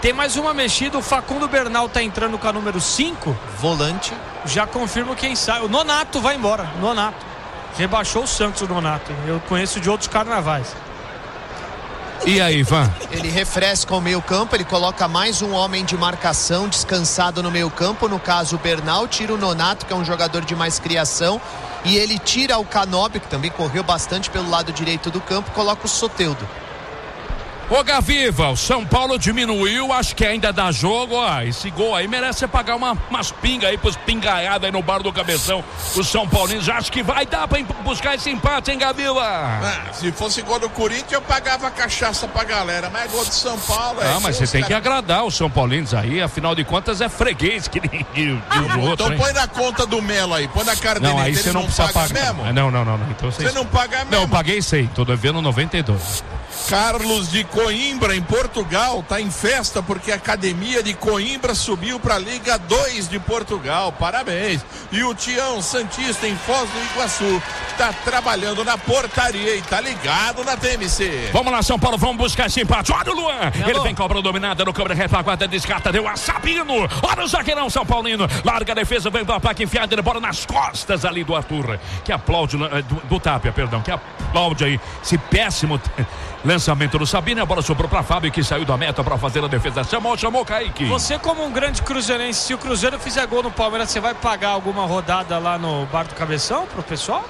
Tem mais uma mexida, o Facundo Bernal tá entrando com a número 5. Volante. Já confirmo quem sai. O Nonato vai embora. Nonato. Rebaixou o Santos, o Nonato. Eu conheço de outros carnavais. E aí, Ivan? Ele refresca o meio campo, ele coloca mais um homem de marcação descansado no meio campo, no caso o Bernal, tira o Nonato, que é um jogador de mais criação, e ele tira o Canóbio, que também correu bastante pelo lado direito do campo, coloca o Soteldo. Ô Gaviva, o São Paulo diminuiu, acho que ainda dá jogo, ó, esse gol aí merece você pagar umas pingas aí pros pingaiados aí no bar do Cabeção. O São Paulino já acho que vai dar pra buscar esse empate, hein, Gaviva? Se fosse gol do Corinthians eu pagava cachaça pra galera, mas é gol do São Paulo. Mas você tem que agradar os São Paulinos aí, afinal de contas é freguês que nem de outro. Então põe na conta do Melo aí, põe na cara dele. Não, aí você não precisa pagar mesmo? Não. Então você não paga mesmo? Não, eu paguei 100, tô devendo 92. Carlos de Coimbra, em Portugal, tá em festa porque a Academia de Coimbra subiu para a Liga 2 de Portugal. Parabéns. E o Tião Santista, em Foz do Iguaçu, tá trabalhando na portaria e tá ligado na TMC. Vamos lá, São Paulo, vamos buscar esse empate. Olha o Luan, ele vem cobra dominada no câmera retaguarda, descarta, deu a Sabino. Olha o zagueirão São Paulino, larga a defesa, vem pra placa enfiada, ele bola nas costas ali do Arthur, que aplaude, do Tapia, perdão, que aplaude aí esse péssimo lançamento do Sabino. A bola sobrou pra Fábio, que saiu da meta pra fazer a defesa. Chamou Kaique. Você, como um grande cruzeirense, se o Cruzeiro fizer gol no Palmeiras, você vai pagar alguma rodada lá no bar do Cabeção pro pessoal?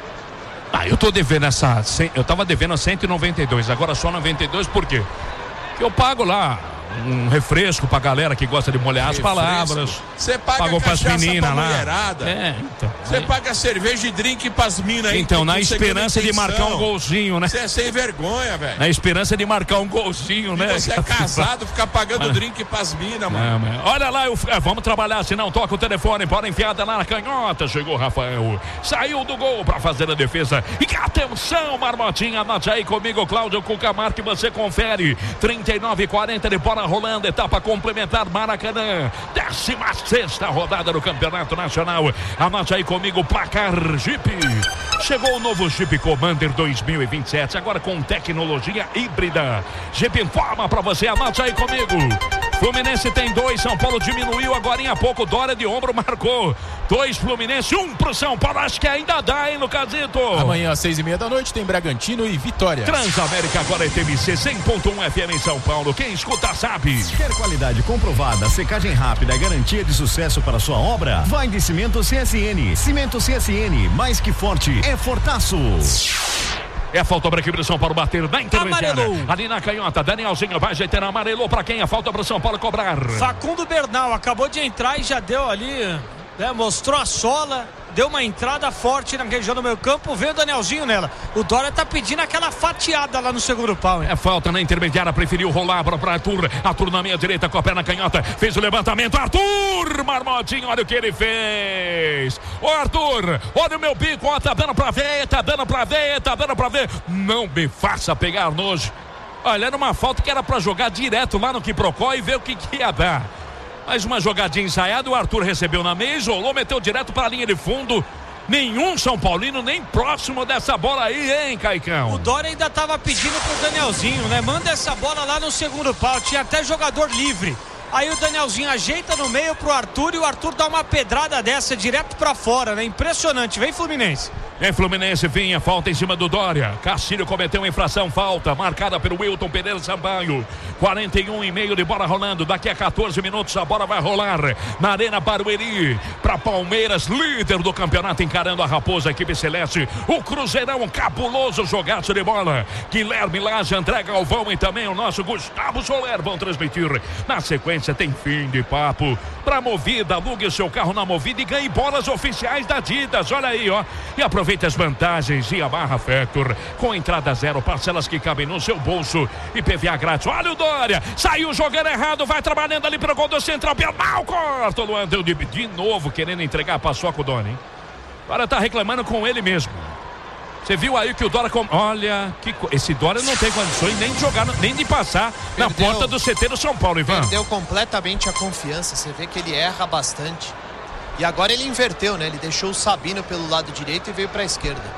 Eu tô devendo eu tava devendo a 192, agora só 92, por quê? Porque eu pago lá um refresco pra galera que gosta de molhar as palavras. Você paga pagou pras meninas lá. Então. Você paga cerveja e drink pras minas aí. Então, na esperança de marcar um golzinho, né? Você é sem vergonha, velho. Na esperança de marcar um golzinho, né? Você é casado, ficar pagando drink pras minas, mano. Olha lá, vamos trabalhar, se não toca o telefone, bola enfiada lá na canhota. Chegou o Rafael, saiu do gol pra fazer a defesa. E atenção, Marmotinha, anote aí comigo, Cláudio Cucamar, que você confere. 39:40 de bola rolando, etapa complementar, Maracanã, 16ª rodada do Campeonato Nacional. Anote aí comigo, placar Jeep. Chegou o novo Jeep Commander 2027, agora com tecnologia híbrida. Jeep informa pra você, anote aí comigo. Fluminense tem 2, São Paulo diminuiu agora em pouco, Dória de ombro marcou 2 Fluminense, 1 pro São Paulo, acho que ainda dá, hein, Lucasito? Amanhã às 6:30 da noite tem Bragantino e Vitória. Transamérica agora é TMC 100.1 FM em São Paulo, quem escuta sabe. Quer qualidade comprovada, secagem rápida e garantia de sucesso para sua obra? Vai de Cimento CSN. Cimento CSN, mais que forte, é fortaço. É a falta para a equipe do São Paulo bater na intermediária. Ali na canhota, Danielzinho vai ajeitando, amarelou para quem? A falta para o São Paulo cobrar. Facundo Bernal acabou de entrar e já deu ali, né, mostrou a sola, deu uma entrada forte na região do meio campo, veio o Danielzinho nela. O Dória tá pedindo aquela fatiada lá no segundo pau, hein? É falta na intermediária, preferiu rolar para Arthur. Arthur na meia direita com a perna canhota, fez o levantamento. Arthur, Marmotinho, olha o que ele fez. Ô Arthur, olha o meu bico, ó, tá dando pra ver, tá dando pra ver, tá dando pra ver. Não me faça pegar nojo. Olha, era uma falta que era pra jogar direto lá no Quiprocó e ver o que ia dar. Mais uma jogadinha ensaiada, o Arthur recebeu na meia, isolou, meteu direto para a linha de fundo. Nenhum São Paulino nem próximo dessa bola aí, hein, Caicão? O Dória ainda tava pedindo pro Danielzinho, né? Manda essa bola lá no segundo pau, tinha até jogador livre. Aí o Danielzinho ajeita no meio pro Arthur e o Arthur dá uma pedrada dessa direto pra fora, né? Impressionante, vem Fluminense. Em Fluminense vinha falta em cima do Dória. Castilho cometeu uma infração, falta marcada pelo Wilton Pereira Sampaio. 41,5 de bola rolando. Daqui a 14 minutos a bola vai rolar na Arena Barueri para Palmeiras, líder do campeonato, encarando a Raposa, equipe celeste. O Cruzeirão, um cabuloso jogaço de bola. Guilherme Laje, André Galvão e também o nosso Gustavo Soler vão transmitir. Na sequência tem fim de papo. Para Movida, alugue o seu carro na Movida e ganhe bolas oficiais da Adidas. Olha aí, ó. E aproveite as vantagens e a Barra Factor. Com entrada zero, parcelas que cabem no seu bolso e PVA grátis. Olha o Dória, saiu jogando errado, vai trabalhando ali para o gol do Central. Bernal corta, o Luan deu de novo querendo entregar a paçoca o Dória, hein? Agora tá reclamando com ele mesmo. Você viu aí que o Dória... Olha, esse Dória não tem condições nem de jogar, nem de passar na porta do CT do São Paulo, Ivan. Perdeu completamente a confiança, você vê que ele erra bastante. E agora ele inverteu, né? Ele deixou o Sabino pelo lado direito e veio para a esquerda.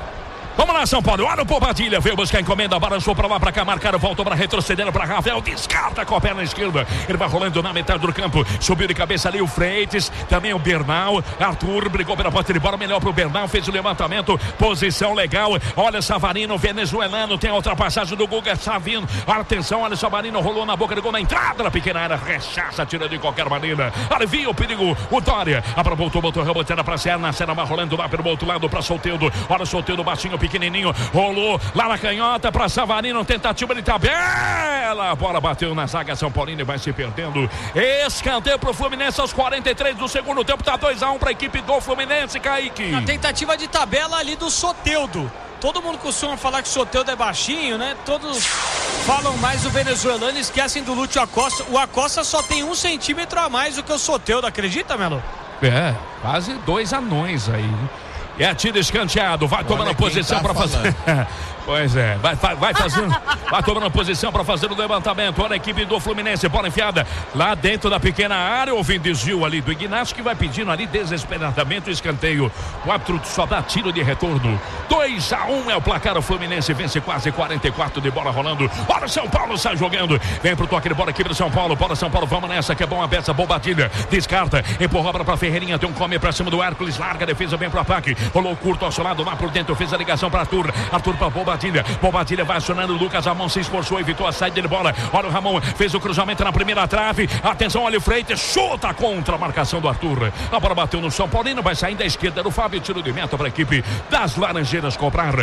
Vamos lá, São Paulo. Olha o Bobadilha. Veio buscar a encomenda. Balançou pra lá, pra cá. Marcaram. Voltou pra retroceder pra Rafael. Descarta com a perna esquerda. Ele vai rolando na metade do campo. Subiu de cabeça ali o Freitas. Também o Bernal. Arthur brigou pela porta de bola. Melhor pro Bernal. Fez o levantamento. Posição legal. Olha Savarino, venezuelano. Tem a ultrapassagem do Guga Savino. Atenção, olha Savarino. Rolou na boca do gol na entrada da pequena área. Rechaça, tira de qualquer maneira. Alivia o perigo. O Dória. Abra, botou reboteira pra Serna. Serna vai rolando lá pelo outro lado pra Soteldo. Olha o Soteldo baixinho, pequenininho. Rolou lá na canhota pra Savarino. Tentativa de tabela. A bola bateu na zaga São Paulino e vai se perdendo. Escanteio pro Fluminense aos 43 do segundo tempo. Tá 2-1 pra equipe do Fluminense, Kaique. A tentativa de tabela ali do Soteldo. Todo mundo costuma falar que o Soteldo é baixinho, né? Todos falam mais do venezuelano e esquecem do Lúcio Acosta. O Acosta só tem 1 centímetro a mais do que o Soteldo, acredita, Melo? É, quase 2 anões aí. É tiro escanteado, vai tomando posição para fazer. Pois é, vai fazendo. Vai tomando posição para fazer o levantamento. Olha a equipe do Fluminense, bola enfiada lá dentro da pequena área. Houve desvio ali do Ignacio, que vai pedindo ali desesperadamente o escanteio. O árbitro só dá tiro de retorno. 2-1 é o placar. O Fluminense vence quase 44 de bola rolando. Olha o São Paulo sai jogando. Vem pro toque de bola, equipe do São Paulo. Bola São Paulo, vamos nessa que é bom a peça. Bobadilha, descarta, empurra a bola pra Ferreirinha. Tem um come pra cima do Hércules, larga a defesa, vem pro ataque. Rolou curto ao seu lado, lá por dentro, fez a ligação pra Arthur. Arthur pra Bobadilha. Bobadilha vai acionando o Lucas Ramon, se esforçou, evitou a saída de bola. Olha o Ramon, fez o cruzamento na primeira trave. Atenção, olha o Freitas, chuta contra a marcação do Arthur. A bola bateu no São Paulino, vai sair da esquerda do Fábio, tiro de meta para a equipe das Laranjeiras cobrar.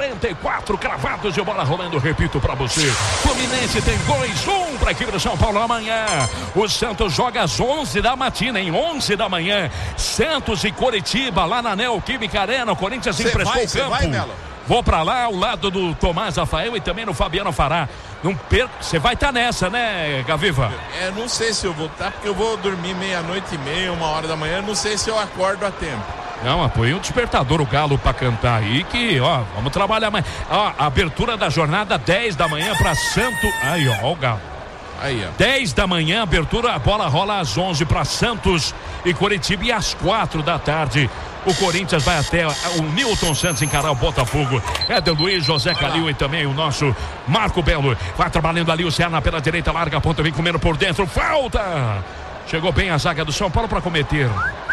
44 cravados de bola rolando, repito para você. Fluminense tem 2-1 para a equipe do São Paulo amanhã. O Santos joga às 11 da matina, em 11 da manhã. Santos e Coritiba, lá na Neoquímica Arena. O Corinthians emprestou o campo. Vai, Melo? Vou pra lá, ao lado do Tomás Rafael e também no Fabiano Fará. Não perca, você vai estar nessa, né, Gaviva? Não sei se eu vou estar, porque eu vou dormir 00:30, 1h da manhã. Não sei se eu acordo a tempo. Não, apoia o despertador, o Galo, pra cantar aí, que, ó, vamos trabalhar mais. Ó, abertura da jornada, 10 da manhã pra Santos. Aí, ó, o Galo. Aí, ó. 10 da manhã, abertura, a bola rola às 11 para Santos e Coritiba, e às 4 da tarde o Corinthians vai até o Newton Santos encarar o Botafogo. Éder Luiz, José Calil e também o nosso Marco Belo. Vai trabalhando ali o Serna pela direita, larga a ponta, vem comendo por dentro, falta! Chegou bem a zaga do São Paulo para cometer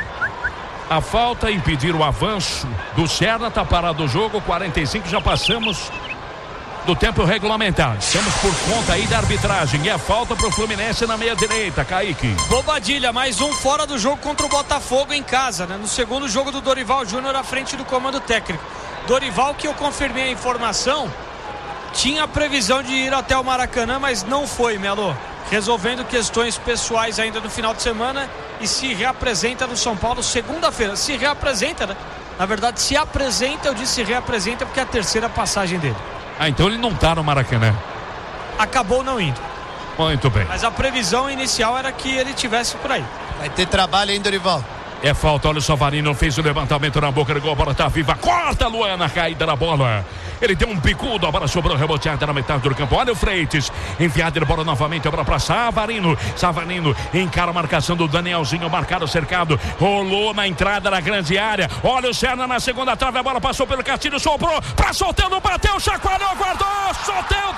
a falta, impedir o avanço do Serna. Tá parado o jogo, 45, já passamos do tempo regulamentar. Estamos por conta aí da arbitragem. E é falta pro Fluminense na meia direita, Kaique. Bobadilha, mais um fora do jogo contra o Botafogo em casa, né? No segundo jogo do Dorival Júnior à frente do comando técnico. Dorival, que eu confirmei a informação, tinha a previsão de ir até o Maracanã, mas não foi, Melo. Resolvendo questões pessoais ainda no final de semana e se reapresenta no São Paulo segunda-feira. Se reapresenta, né? Na verdade, se apresenta, eu disse reapresenta porque é a terceira passagem dele. Ah, então ele não tá no Maracanã. Acabou não indo. Muito bem. Mas a previsão inicial era que ele tivesse por aí. Vai ter trabalho, hein, Dorival? É falta, olha o Savarino, fez o levantamento na boca do gol, a bola tá viva, corta Luan na caída da bola. Ele tem um bicudo, a bola sobrou reboteada na metade do campo. Olha o Freitas, enfiada de bola novamente, a bola pra Savarino. Savarino encara a marcação do Danielzinho, marcado, cercado, rolou na entrada da grande área. Olha o Serna na segunda trave, a bola passou pelo Castilho, sobrou pra Soteldo, bateu, chacoalhou, guardou, Soteldo!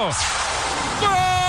Gol!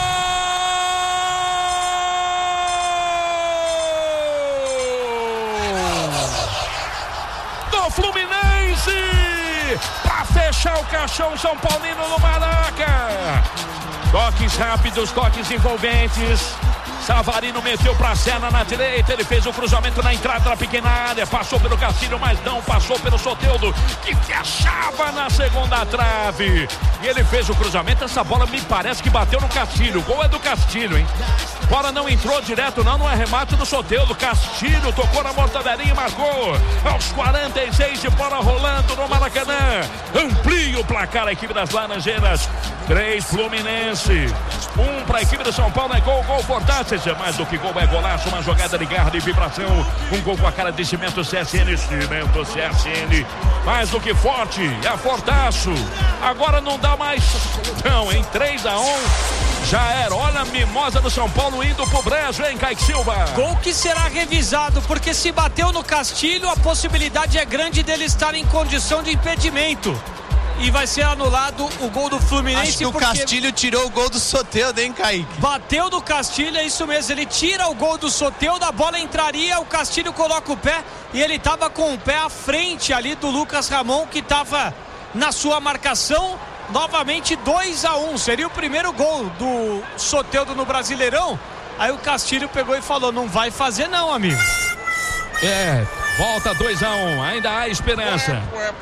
Fluminense para fechar o caixão São Paulino no Maraca. Toques rápidos, toques envolventes. Savarino meteu para Serna na direita, ele fez o cruzamento na entrada da pequena área, passou pelo Castilho, mas não passou pelo Soteldo, que fechava na segunda trave. E ele fez o cruzamento, essa bola me parece que bateu no Castilho. O gol é do Castilho, hein? Bola não entrou direto, não é remate do Soteldo. Castilho tocou na mortadelinha e marcou. Aos 46 de bola rolando no Maracanã. Amplia o placar a equipe das Laranjeiras. 3 Fluminense, 1 para a equipe do São Paulo. É gol, gol forte. Mais do que gol, é golaço, uma jogada de garra, de vibração. Um gol com a cara de Cimento CSN. Cimento CSN, mais do que forte, é fortaço. Agora não dá mais não, hein? 3-1, já era. Olha a mimosa do São Paulo indo pro brejo, hein, Kaique Silva? Gol que será revisado, porque se bateu no Castilho, a possibilidade é grande dele estar em condição de impedimento. e vai ser anulado o gol do Fluminense. Acho que o Castilho tirou o gol do Soteldo, hein, Kaique? Bateu do Castilho, é isso mesmo, ele tira o gol do Soteldo, a bola entraria, o Castilho coloca o pé e ele estava com o pé à frente ali do Lucas Ramon, que estava na sua marcação. Novamente 2-1, seria o primeiro gol do Soteldo no Brasileirão. Aí o Castilho pegou e falou: não vai fazer não, amigo. Volta 2-1, ainda há esperança.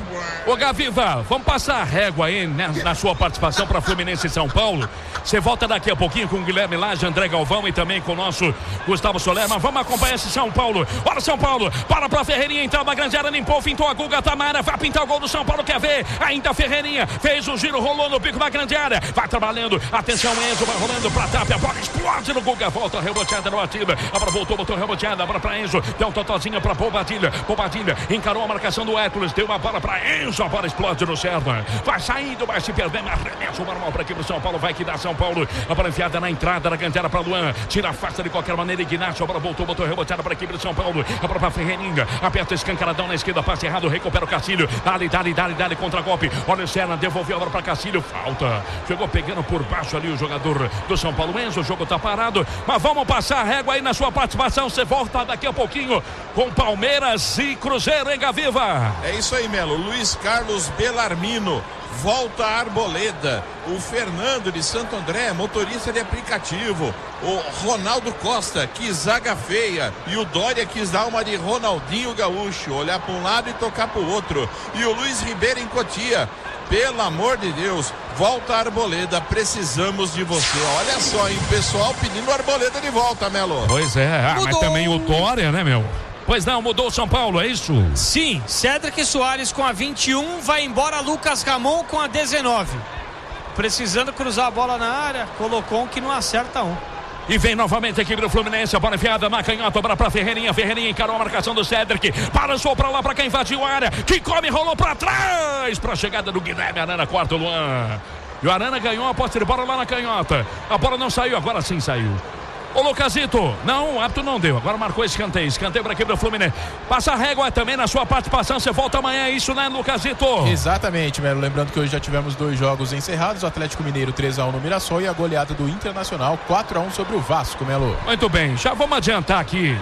Ô Gaviva, vamos passar a régua aí, né, na sua participação para Fluminense e São Paulo. Você volta daqui a pouquinho com o Guilherme Lage, André Galvão e também com o nosso Gustavo Soler. Mas vamos acompanhar esse São Paulo. Bora São Paulo, para Ferreirinha, então a grande área, limpou, fintou a Guga, Tamara, vai pintar o gol do São Paulo, quer ver? Ainda Ferreirinha, fez o giro, rolou no pico da grande área, vai trabalhando, atenção Enzo, vai rolando pra Tapia, a bola explode no Guga, volta reboteada no Ativa, a bola voltou, botou reboteada, a bola pra Enzo, deu um totozinho pra Bobadilha, encarou a marcação do Hércules, deu uma bola pra Enzo, a bola explode no Serra, vai saindo, vai se perder, mas arremesso normal pra aqui pro São Paulo, vai que dá São Paulo, a bola enfiada na entrada da grande área pra Luan, tira a faixa de qualquer maneira, Ignacio, a bola voltou, botou reboteada pra equipe do São Paulo, a bola pra Ferreirinha, aperta escancaradão na esquerda, passe errado, recupera o Castilho, dali, contra golpe, olha o Serra, devolveu a bola pra Castilho, falta, chegou pegando por baixo ali o jogador do São Paulo, Enzo, o jogo tá parado, mas vamos passar a régua aí na sua participação, você volta daqui a pouquinho com Palmeiras e Cruzeiro, hein, Gaviva? É isso aí, Melo. Luiz Carlos Belarmino volta a Arboleda. O Fernando de Santo André, motorista de aplicativo. O Ronaldo Costa, que zaga feia. E o Dória quis dar uma de Ronaldinho Gaúcho, olhar para um lado e tocar para o outro. E o Luiz Ribeiro em Cotia. Pelo amor de Deus, volta a Arboleda, precisamos de você. Olha só, hein, pessoal pedindo Arboleda de volta, Melo. Pois é, mas também o Dória, né, meu? Pois não, mudou o São Paulo, é isso? Sim, Cédric Soares com a 21, vai embora Lucas Ramon com a 19. Precisando cruzar a bola na área, colocou um que não acerta um. E vem novamente a equipe do Fluminense, a bola enfiada na canhota, bola pra Ferreirinha, encarou a marcação do Cédric, passou pra lá pra quem invadiu a área, que come, rolou pra trás, pra chegada do Guilherme Arana, quarto Luan. E o Arana ganhou a posse de bola lá na canhota, a bola não saiu, agora sim saiu. Ô Lucasito, não, o árbitro não deu, agora marcou escanteio para a equipe do Fluminense. Passa a régua também na sua participação, você volta amanhã, é isso, né, Lucasito? Exatamente, Melo, lembrando que hoje já tivemos 2 jogos encerrados, o Atlético Mineiro 3-1 no Mirassol e a goleada do Internacional 4-1 sobre o Vasco, Melo. Muito bem, já vamos adiantar aqui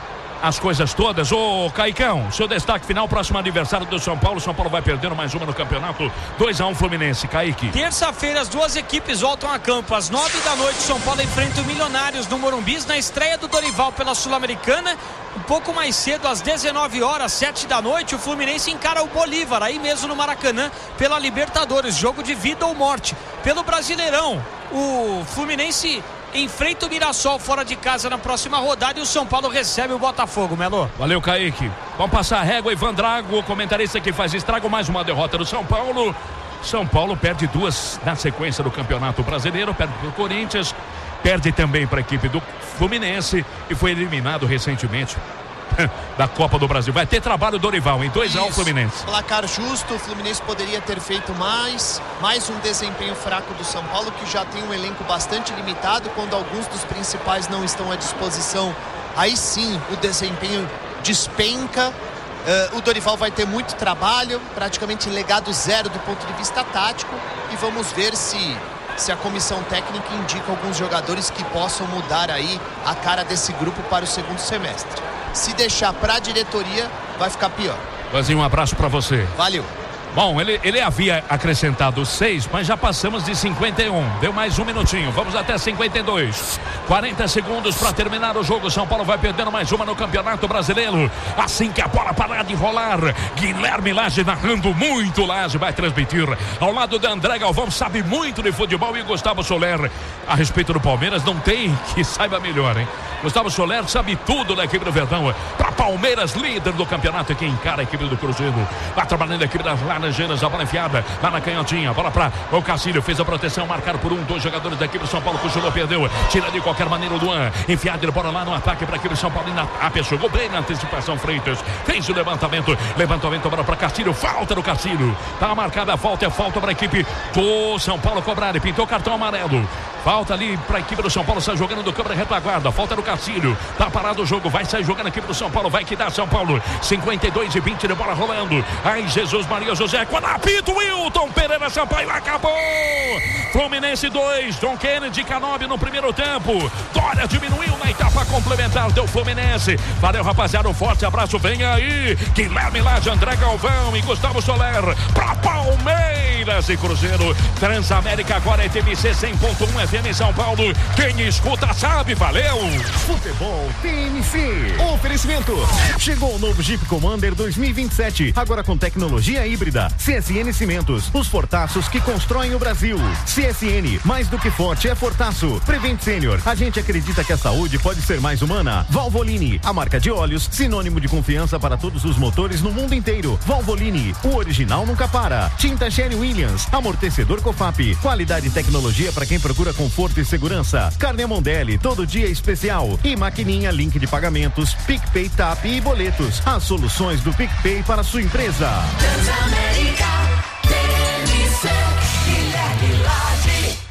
as coisas todas. Ô Caicão, seu destaque final, próximo aniversário do São Paulo. São Paulo vai perdendo mais uma no campeonato, 2-1 Fluminense. Kaique. Terça-feira as duas equipes voltam a campo às 9 da noite. São Paulo enfrenta o Milionários no Morumbis na estreia do Dorival pela Sul-Americana. Um pouco mais cedo, às 19 horas, 7 da noite, o Fluminense encara o Bolívar, aí mesmo no Maracanã, pela Libertadores, jogo de vida ou morte. Pelo Brasileirão, o Fluminense enfrenta o Mirassol fora de casa na próxima rodada e o São Paulo recebe o Botafogo, Melo. Valeu, Kaique. Vamos passar a régua, Ivan Drago, comentarista que faz estrago, mais uma derrota do São Paulo. São Paulo perde 2 na sequência do Campeonato Brasileiro, perde para o Corinthians, perde também para a equipe do Fluminense e foi eliminado recentemente da Copa do Brasil. Vai ter trabalho Dorival em 2-1 Fluminense. Placar justo, o Fluminense poderia ter feito mais um desempenho fraco do São Paulo, que já tem um elenco bastante limitado. Quando alguns dos principais não estão à disposição, aí sim o desempenho despenca. O Dorival vai ter muito trabalho, praticamente legado zero do ponto de vista tático, e vamos ver se a comissão técnica indica alguns jogadores que possam mudar aí a cara desse grupo para o segundo semestre. Se deixar para a diretoria, vai ficar pior. Vazinho, um abraço para você. Valeu. Bom, ele havia acrescentado 6, mas já passamos de 51. Deu mais um minutinho, vamos até 52. 40 segundos para terminar o jogo. São Paulo vai perdendo mais uma no Campeonato Brasileiro. Assim que a bola parar de rolar, Guilherme Lage narrando muito. Lage vai transmitir ao lado de André Galvão, sabe muito de futebol, e Gustavo Soler a respeito do Palmeiras. Não tem que saiba melhor, hein? Gustavo Soler sabe tudo da equipe do Verdão. Para Palmeiras, líder do campeonato, que encara a equipe do Cruzeiro. Vai trabalhando a equipe das Laranjeiras, a bola enfiada lá na canhotinha, bola para o Castilho, fez a proteção, marcado por 2 jogadores da equipe do São Paulo, cochilou, perdeu, tira de qualquer maneira o Luan, enfiado de bola lá no ataque para a equipe do São Paulo, e na Tapia chegou bem na antecipação, Freitas fez o levantamento, bola para Castilho, falta do Castilho, tá marcada a falta, é falta para a equipe do São Paulo cobrar, e pintou cartão amarelo, falta ali para a equipe do São Paulo, está jogando do câmera retaguarda, falta do Cacílio. Tá parado o jogo, vai sair jogando aqui pro São Paulo, vai que dá São Paulo. 52-20 de bola rolando. Ai, Jesus Maria José, quando apita o Wilton Pereira Sampaio, acabou! Fluminense 2, John Kennedy, Canóbio no primeiro tempo. Dória diminuiu na etapa complementar do Fluminense. Valeu, rapaziada, um forte abraço, vem aí Guilherme Lage, André Galvão e Gustavo Soler pra Palmeiras e Cruzeiro. Transamérica agora é TMC 100.1 FM São Paulo. Quem escuta sabe, valeu! Futebol TMC. Oferecimento. Chegou o novo Jeep Commander 2027. Agora com tecnologia híbrida. CSN Cimentos. Os fortaços que constroem o Brasil. CSN. Mais do que forte é fortaço. Prevent Senior. A gente acredita que a saúde pode ser mais humana. Valvoline. A marca de óleos. Sinônimo de confiança para todos os motores no mundo inteiro. Valvoline. O original nunca para. Tinta Sherry Williams. Amortecedor Cofap. Qualidade e tecnologia para quem procura conforto e segurança. Carne Mondelli. Todo dia especial. E maquininha Link de pagamentos, PicPay, TAP e boletos. As soluções do PicPay para sua empresa. Transamérica, TMC, Guilherme Lage.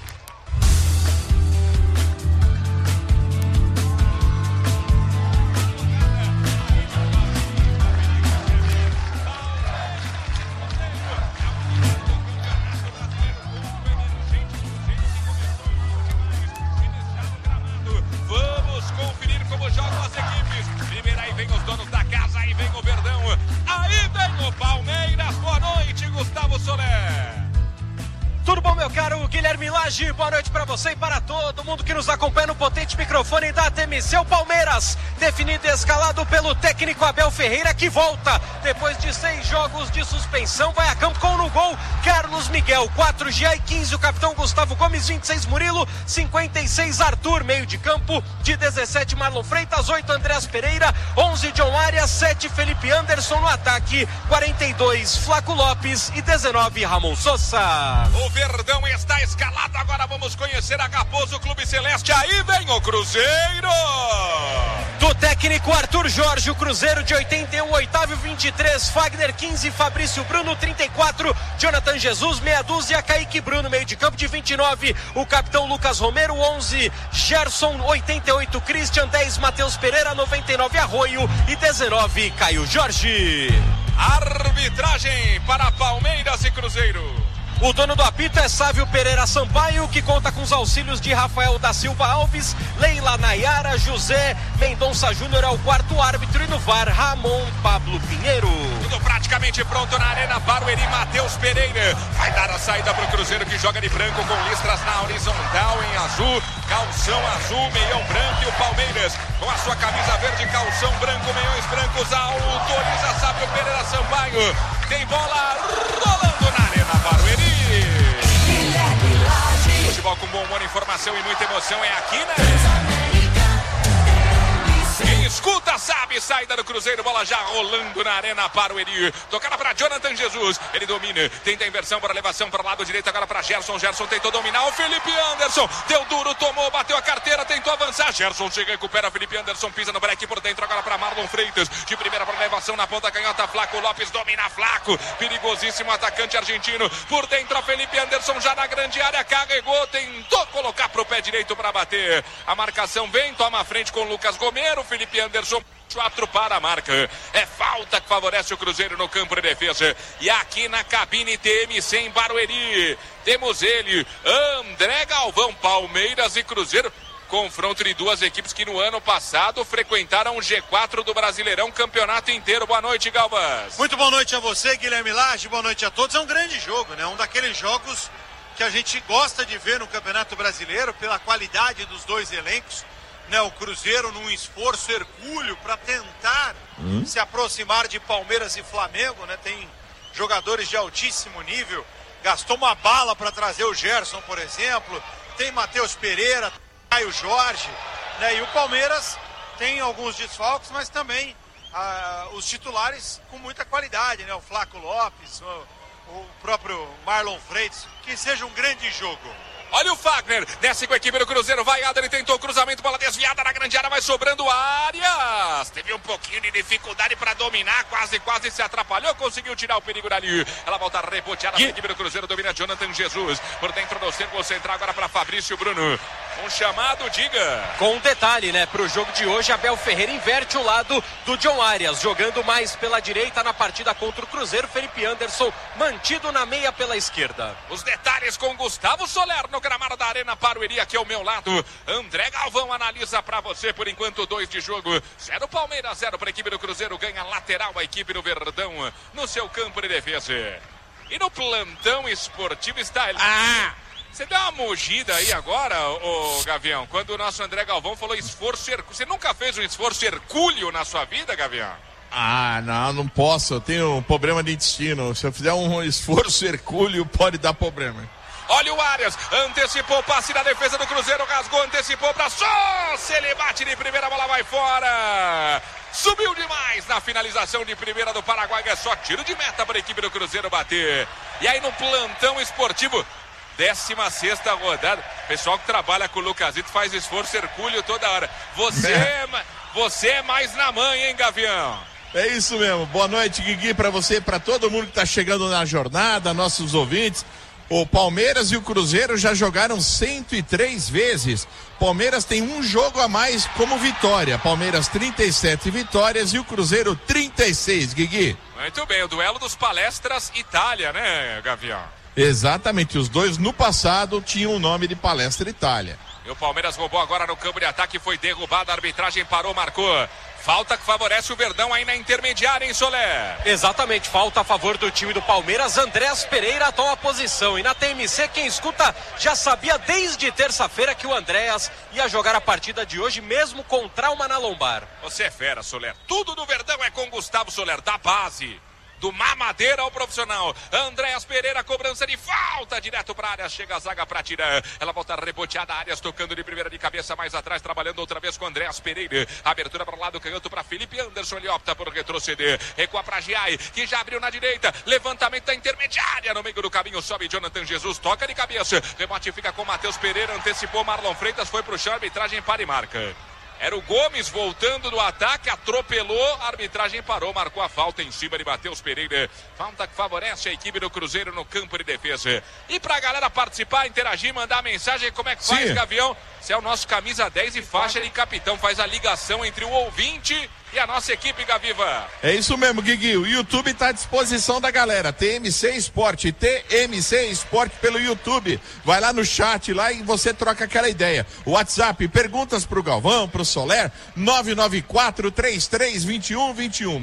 Jogam as equipes. Primeiro aí vem os donos da casa, aí vem o Verdão, aí vem o Palmeiras. Boa noite, Gustavo Soler. Tudo bom, meu caro Guilherme Lage? Boa noite pra você e para todo mundo que nos acompanha no potente microfone da TMC. O Palmeiras, definido e escalado pelo técnico Abel Ferreira, que volta depois de 6 jogos de suspensão, vai a campo com no gol Carlos Miguel, 4 Gia e 15 o capitão Gustavo Gomes, 26 Murilo, 56 Arthur, meio de campo, de 17 Marlon Freitas, 8 Andrés Pereira, 11 John Arias, 7 Felipe Anderson no ataque, 42 Flaco Lopes e 19 Ramon Sosa. O Verdão está escalado, agora vamos conhecer a Raposo Clube Celeste, aí vem o Cruzeiro. Do técnico Arthur Jorge, o Cruzeiro de 81, Otávio 23, Fagner 15, Fabrício Bruno 34, Jonathan Jesus, meia dúzia, Kaique Bruno, meio de campo de 29, o capitão Lucas Romero, 11, Gerson 88, Christian 10, Matheus Pereira 99, Arroio e 19, Caio Jorge. Arbitragem para Palmeiras e Cruzeiro. O dono do apito é Sávio Pereira Sampaio, que conta com os auxílios de Rafael da Silva Alves, Leila Nayara, José Mendonça Júnior é o quarto árbitro e no VAR, Ramon Pablo Pinheiro. Tudo praticamente pronto na Arena Barueri, Matheus Pereira vai dar a saída para o Cruzeiro, que joga de branco com listras na horizontal em azul, calção azul, meião branco, e o Palmeiras com a sua camisa verde, calção branco, meiões brancos, autoriza Sávio Pereira Sampaio. Tem bola rolando na Arena Barueri. Futebol com bom humor, informação e muita emoção é aqui, né? Quem escuta sabe, saída do Cruzeiro, bola já rolando na Arena Barueri. Tocada para Jonathan Jesus, ele domina, tenta a inversão para elevação para o lado direito, agora para Gerson. Gerson tentou dominar, o Felipe Anderson deu duro, tomou, bateu a carteira, tentou avançar. Gerson chega, recupera, Felipe Anderson pisa no break por dentro, agora para Marlon Freitas, de primeira para elevação na ponta canhota, Flaco Lopes domina, Flaco, perigosíssimo atacante argentino, por dentro a Felipe Anderson já na grande área, carregou, tentou colocar pro pé direito para bater. A marcação vem, toma a frente com o Lucas Romero, Felipe Anderson 4 para a marca. É falta que favorece o Cruzeiro no campo de defesa. E aqui na cabine TMC em Barueri temos ele, André Galvão. Palmeiras e Cruzeiro, confronto de duas equipes que no ano passado frequentaram o G4 do Brasileirão, campeonato inteiro. Boa noite, Galvas. Muito boa noite a você, Guilherme Lage, boa noite a todos. É um grande jogo, né? Um daqueles jogos que a gente gosta de ver no Campeonato Brasileiro pela qualidade dos dois elencos, né? O Cruzeiro num esforço hercúleo para tentar se aproximar de Palmeiras e Flamengo, né? Tem jogadores de altíssimo nível, gastou uma bala para trazer o Gerson, por exemplo, tem Matheus Pereira, Caio Jorge, né? E o Palmeiras tem alguns desfalques, mas também os titulares com muita qualidade, né? O Flaco Lopes, o próprio Marlon Freitas. Que seja um grande jogo. Olha o Fagner, desce com a equipe do Cruzeiro, vai Adler, tentou o cruzamento, bola desviada na grande área, vai sobrando Arias. Teve um pouquinho de dificuldade para dominar, quase se atrapalhou, conseguiu tirar o perigo dali. Ela volta reboteada para a equipe do Cruzeiro, domina Jonathan Jesus. Por dentro do círculo central, agora para Fabrício Bruno. Um chamado, diga. Com um detalhe, né? Pro jogo de hoje, Abel Ferreira inverte o lado do John Arias, jogando mais pela direita na partida contra o Cruzeiro. Felipe Anderson mantido na meia pela esquerda. Os detalhes com Gustavo Soler no gramado da Arena Barueri, aqui ao meu lado. André Galvão analisa pra você, por enquanto, 2 de jogo. 0 Palmeiras, 0 pra equipe do Cruzeiro. Ganha lateral a equipe do Verdão no seu campo de defesa. E no plantão esportivo está ele. Você deu uma mugida aí agora, ô Gavião, quando o nosso André Galvão falou esforço hercúleo. Você nunca fez um esforço hercúleo na sua vida, Gavião? Não posso. Eu tenho um problema de intestino. Se eu fizer um esforço hercúleo, pode dar problema. Olha o Arias, antecipou o passe da defesa do Cruzeiro, rasgou, antecipou pra só, se ele bate de primeira, a bola vai fora. Subiu demais na finalização de primeira do Paraguai, é só tiro de meta para a equipe do Cruzeiro bater. E aí no plantão esportivo, 16ª rodada, pessoal que trabalha com o Lucasito faz esforço hercúleo toda hora. Você é mais na mãe, hein, Gavião? É isso mesmo. Boa noite, Guigui, para você, para todo mundo que tá chegando na jornada, nossos ouvintes. O Palmeiras e o Cruzeiro já jogaram 103 vezes. Palmeiras tem um jogo a mais como vitória. Palmeiras 37 vitórias e o Cruzeiro 36, Guigui. Muito bem, o duelo dos Palestras Itália, né, Gavião? Exatamente, os dois no passado tinham o nome de Palestra Itália. E o Palmeiras roubou agora no campo de ataque, foi derrubado, a arbitragem parou, marcou. Falta que favorece o Verdão aí na intermediária, hein, Soler? Exatamente, falta a favor do time do Palmeiras. Andréas Pereira toma a posição. E na TMC, quem escuta já sabia desde terça-feira que o Andréas ia jogar a partida de hoje, mesmo com trauma na lombar. Você é fera, Soler. Tudo do Verdão é com Gustavo Soler, da base. Do mamadeira ao profissional. Andréas Pereira, cobrança de falta, direto para a área, chega a zaga para tirar. Ela volta reboteada, Arias tocando de primeira de cabeça mais atrás, trabalhando outra vez com Andréas Pereira. Abertura para o lado canhoto para Felipe Anderson, ele opta por retroceder. Recua para Giai, que já abriu na direita. Levantamento da intermediária, no meio do caminho sobe Jonathan Jesus, toca de cabeça. Rebote fica com Matheus Pereira, antecipou Marlon Freitas, foi pro chão, arbitragem para e marca. Era o Gomes voltando do ataque, atropelou, a arbitragem parou, marcou a falta em cima de Matheus Pereira. Falta que favorece a equipe do Cruzeiro no campo de defesa. E pra galera participar, interagir, mandar mensagem, como é que faz, Gavião? Você é o nosso camisa 10 e faixa de capitão, faz a ligação entre o ouvinte e a nossa equipe, Gaviva. É isso mesmo, Guigui, o YouTube está à disposição da galera, TMC Esporte, TMC Esporte pelo YouTube, vai lá no chat lá e você troca aquela ideia. WhatsApp, perguntas pro Galvão, pro Soler, 994-33-21-21,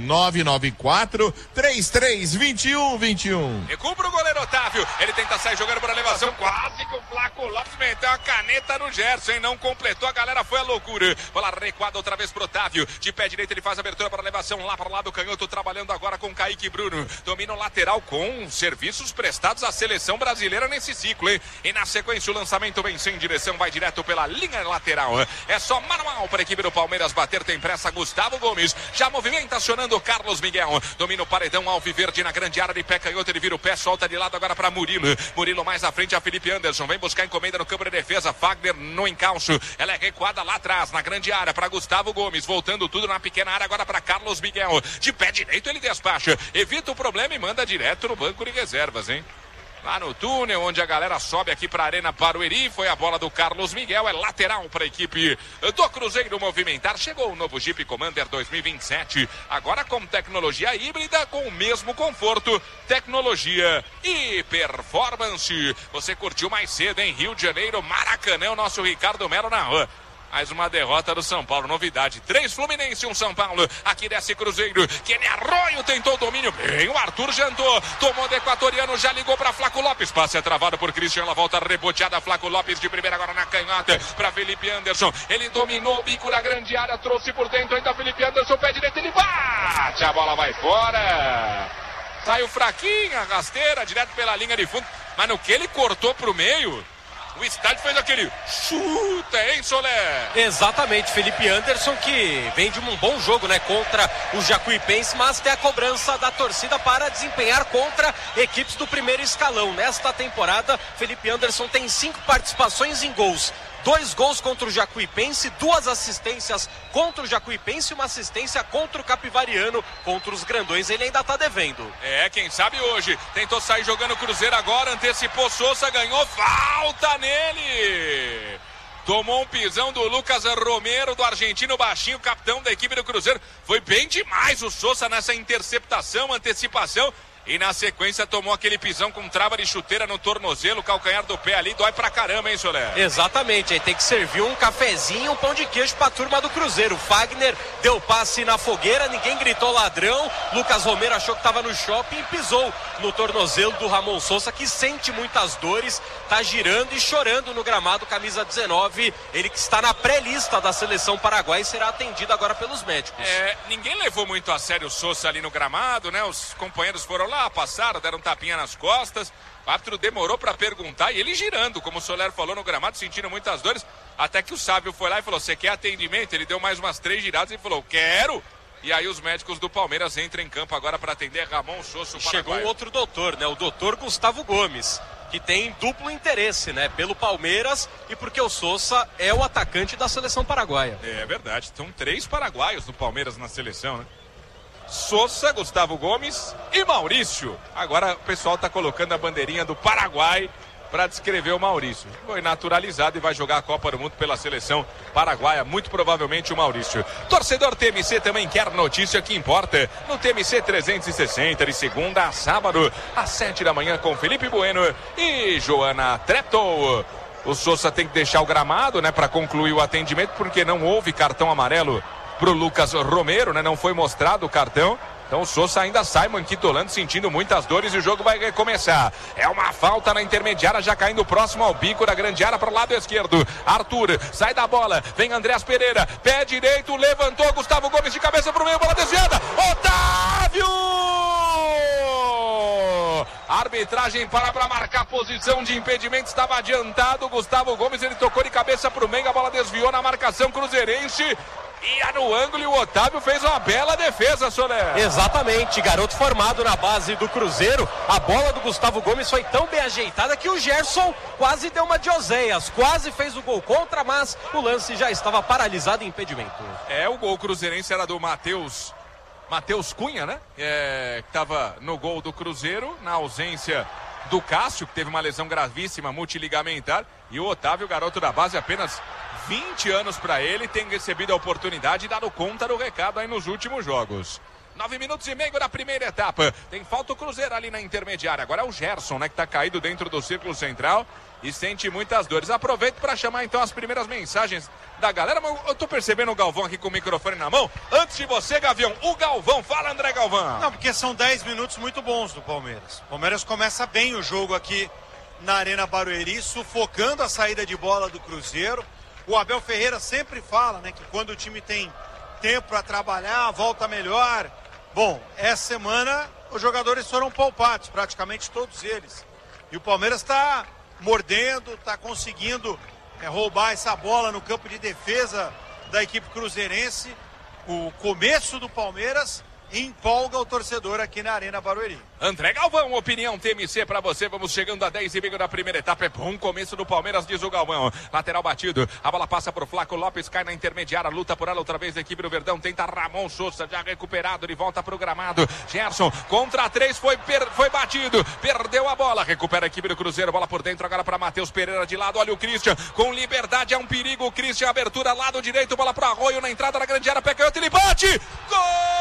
994-33-21-21. Recupera o goleiro Otávio, ele tenta sair jogando por elevação, quase que o Flaco Lopes meteu a caneta no Gerson, hein? Não completou, a galera foi a loucura. Bola recuada outra vez pro Otávio, de pé direito ele faz a abertura para a elevação lá para o lado canhoto, trabalhando agora com Kaique Bruno, domina o lateral com serviços prestados à seleção brasileira nesse ciclo, hein? E na sequência o lançamento vem sem direção, vai direto pela linha lateral, é só manual para a equipe do Palmeiras bater, tem pressa Gustavo Gomes, já movimenta acionando o Carlos Miguel, domina o paredão alviverde na grande área de pé canhoto, ele vira o pé, solta de lado agora para Murilo mais à frente a Felipe Anderson, vem buscar encomenda no campo de defesa, Fagner no encalço, ela é recuada lá atrás, na grande área para Gustavo Gomes, voltando tudo na pequena área agora para Carlos Miguel, de pé direito ele despacha, evita o problema e manda direto no banco de reservas, hein? Lá no túnel, onde a galera sobe aqui para a Arena Barueri, foi a bola do Carlos Miguel, é lateral para a equipe do Cruzeiro movimentar. Chegou o novo Jeep Commander 2027, agora com tecnologia híbrida, com o mesmo conforto, tecnologia e performance. Você curtiu mais cedo, em Rio de Janeiro, Maracanã, o nosso Ricardo Melo na rua. Mais uma derrota do São Paulo, novidade, 3 Fluminense, 1 São Paulo, aqui desce Cruzeiro, Kenny Arroio tentou o domínio, bem, o Arthur jantou, tomou do equatoriano, já ligou para Flaco Lopes, passe é travado por Christian, ela volta reboteada, Flaco Lopes de primeira agora na canhota, para Felipe Anderson, ele dominou o bico na grande área, trouxe por dentro ainda Felipe Anderson, pé direito, ele bate, a bola vai fora, saiu fraquinha, rasteira, direto pela linha de fundo, mas no que ele cortou pro meio... O estádio fez aquele chuta, hein, Soler? Exatamente, Felipe Anderson que vem de um bom jogo, né, contra o Jacuipense, mas tem a cobrança da torcida para desempenhar contra equipes do primeiro escalão. Nesta temporada, Felipe Anderson tem 5 participações em gols. 2 gols contra o Jacuipense, 2 assistências contra o Jacuipense e uma assistência contra o Capivariano, contra os grandões, ele ainda tá devendo. É, quem sabe hoje, tentou sair jogando o Cruzeiro agora, antecipou Sousa, ganhou, falta nele! Tomou um pisão do Lucas Romero, do argentino baixinho, capitão da equipe do Cruzeiro. Foi bem demais o Sousa nessa interceptação, antecipação. E na sequência tomou aquele pisão com trava de chuteira no tornozelo, calcanhar do pé ali, dói pra caramba, hein, Soler? Exatamente, aí tem que servir um cafezinho, um pão de queijo pra turma do Cruzeiro. Fagner deu passe na fogueira, ninguém gritou ladrão. Lucas Romero achou que tava no shopping e pisou no tornozelo do Ramon Sousa, que sente muitas dores, tá girando e chorando no gramado, camisa 19. Ele que está na pré-lista da seleção paraguaia e será atendido agora pelos médicos. Ninguém levou muito a sério o Sousa ali no gramado, né? Os companheiros foram lá, passaram, deram um tapinha nas costas. O árbitro demorou para perguntar e ele girando, como o Soler falou, no gramado, sentindo muitas dores, até que o Sávio foi lá e falou: você quer atendimento? Ele deu mais umas 3 giradas e falou: quero! E aí os médicos do Palmeiras entram em campo agora para atender Ramon Sousa. Chegou um outro doutor, né? O doutor Gustavo Gomes, que tem duplo interesse, né? Pelo Palmeiras e porque o Sousa é o atacante da seleção paraguaia. É verdade, são 3 paraguaios no Palmeiras na seleção, né? Sousa, Gustavo Gomes e Maurício. Agora o pessoal está colocando a bandeirinha do Paraguai para descrever o Maurício. Foi naturalizado e vai jogar a Copa do Mundo pela seleção paraguaia, muito provavelmente o Maurício. Torcedor TMC também quer notícia que importa. No TMC 360, de segunda a sábado, às 7 da manhã, com Felipe Bueno e Joana Treptow. O Sousa tem que deixar o gramado, né, para concluir o atendimento, porque não houve cartão amarelo pro Lucas Romero, né? Não foi mostrado o cartão. Então o Sousa ainda sai manquitolando, sentindo muitas dores e o jogo vai recomeçar. É uma falta na intermediária, já caindo próximo ao bico da grande área para o lado esquerdo. Arthur sai da bola, vem Andreas Pereira, pé direito, levantou, Gustavo Gomes de cabeça para o meio, bola desviada. Otávio! A arbitragem para marcar posição de impedimento, estava adiantado. Gustavo Gomes, ele tocou de cabeça para o meio, a bola desviou na marcação cruzeirense. Ia no ângulo e o Otávio fez uma bela defesa, Soler. Exatamente, garoto formado na base do Cruzeiro. A bola do Gustavo Gomes foi tão bem ajeitada que o Gerson quase deu uma de Oséias, quase fez o gol contra, mas o lance já estava paralisado em impedimento. O gol cruzeirense era do Matheus Cunha, né? Que estava no gol do Cruzeiro, na ausência do Cássio, que teve uma lesão gravíssima, multiligamentar, e o Otávio, garoto da base, apenas 20 anos para ele, tem recebido a oportunidade e dado conta do recado aí nos últimos jogos. 9 minutos e meio da primeira etapa. Tem falta o Cruzeiro ali na intermediária. Agora é o Gerson, né, que tá caído dentro do círculo central e sente muitas dores. Aproveito para chamar então as primeiras mensagens da galera. Eu tô percebendo o Galvão aqui com o microfone na mão. Antes de você, Gavião, o Galvão. Fala, André Galvão. Não, porque são 10 minutos muito bons do Palmeiras. O Palmeiras começa bem o jogo aqui na Arena Barueri, sufocando a saída de bola do Cruzeiro. O Abel Ferreira sempre fala, né, que quando o time tem tempo para trabalhar, volta melhor. Bom, essa semana os jogadores foram poupados, praticamente todos eles. E o Palmeiras está mordendo, está conseguindo roubar essa bola no campo de defesa da equipe cruzeirense. O começo do Palmeiras empolga o torcedor aqui na Arena Barueri. André Galvão, opinião TMC pra você. Vamos chegando a 10 e meio da primeira etapa. É bom começo do Palmeiras, diz o Galvão. Lateral batido, a bola passa pro Flaco Lopes, cai na intermediária, luta por ela outra vez a equipe do Verdão, tenta Ramon Sousa, já recuperado, de volta pro gramado. Gerson, contra 3, foi batido, perdeu a bola, recupera a equipe do Cruzeiro, bola por dentro agora pra Matheus Pereira de lado, olha o Christian, com liberdade, é um perigo, o Christian, abertura, lado direito, bola pro Arroio, na entrada da grande área, pé canhoto, ele bate! Gol!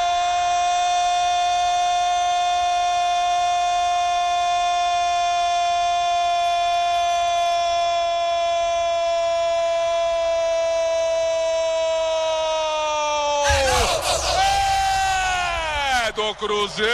Do Cruzeiro!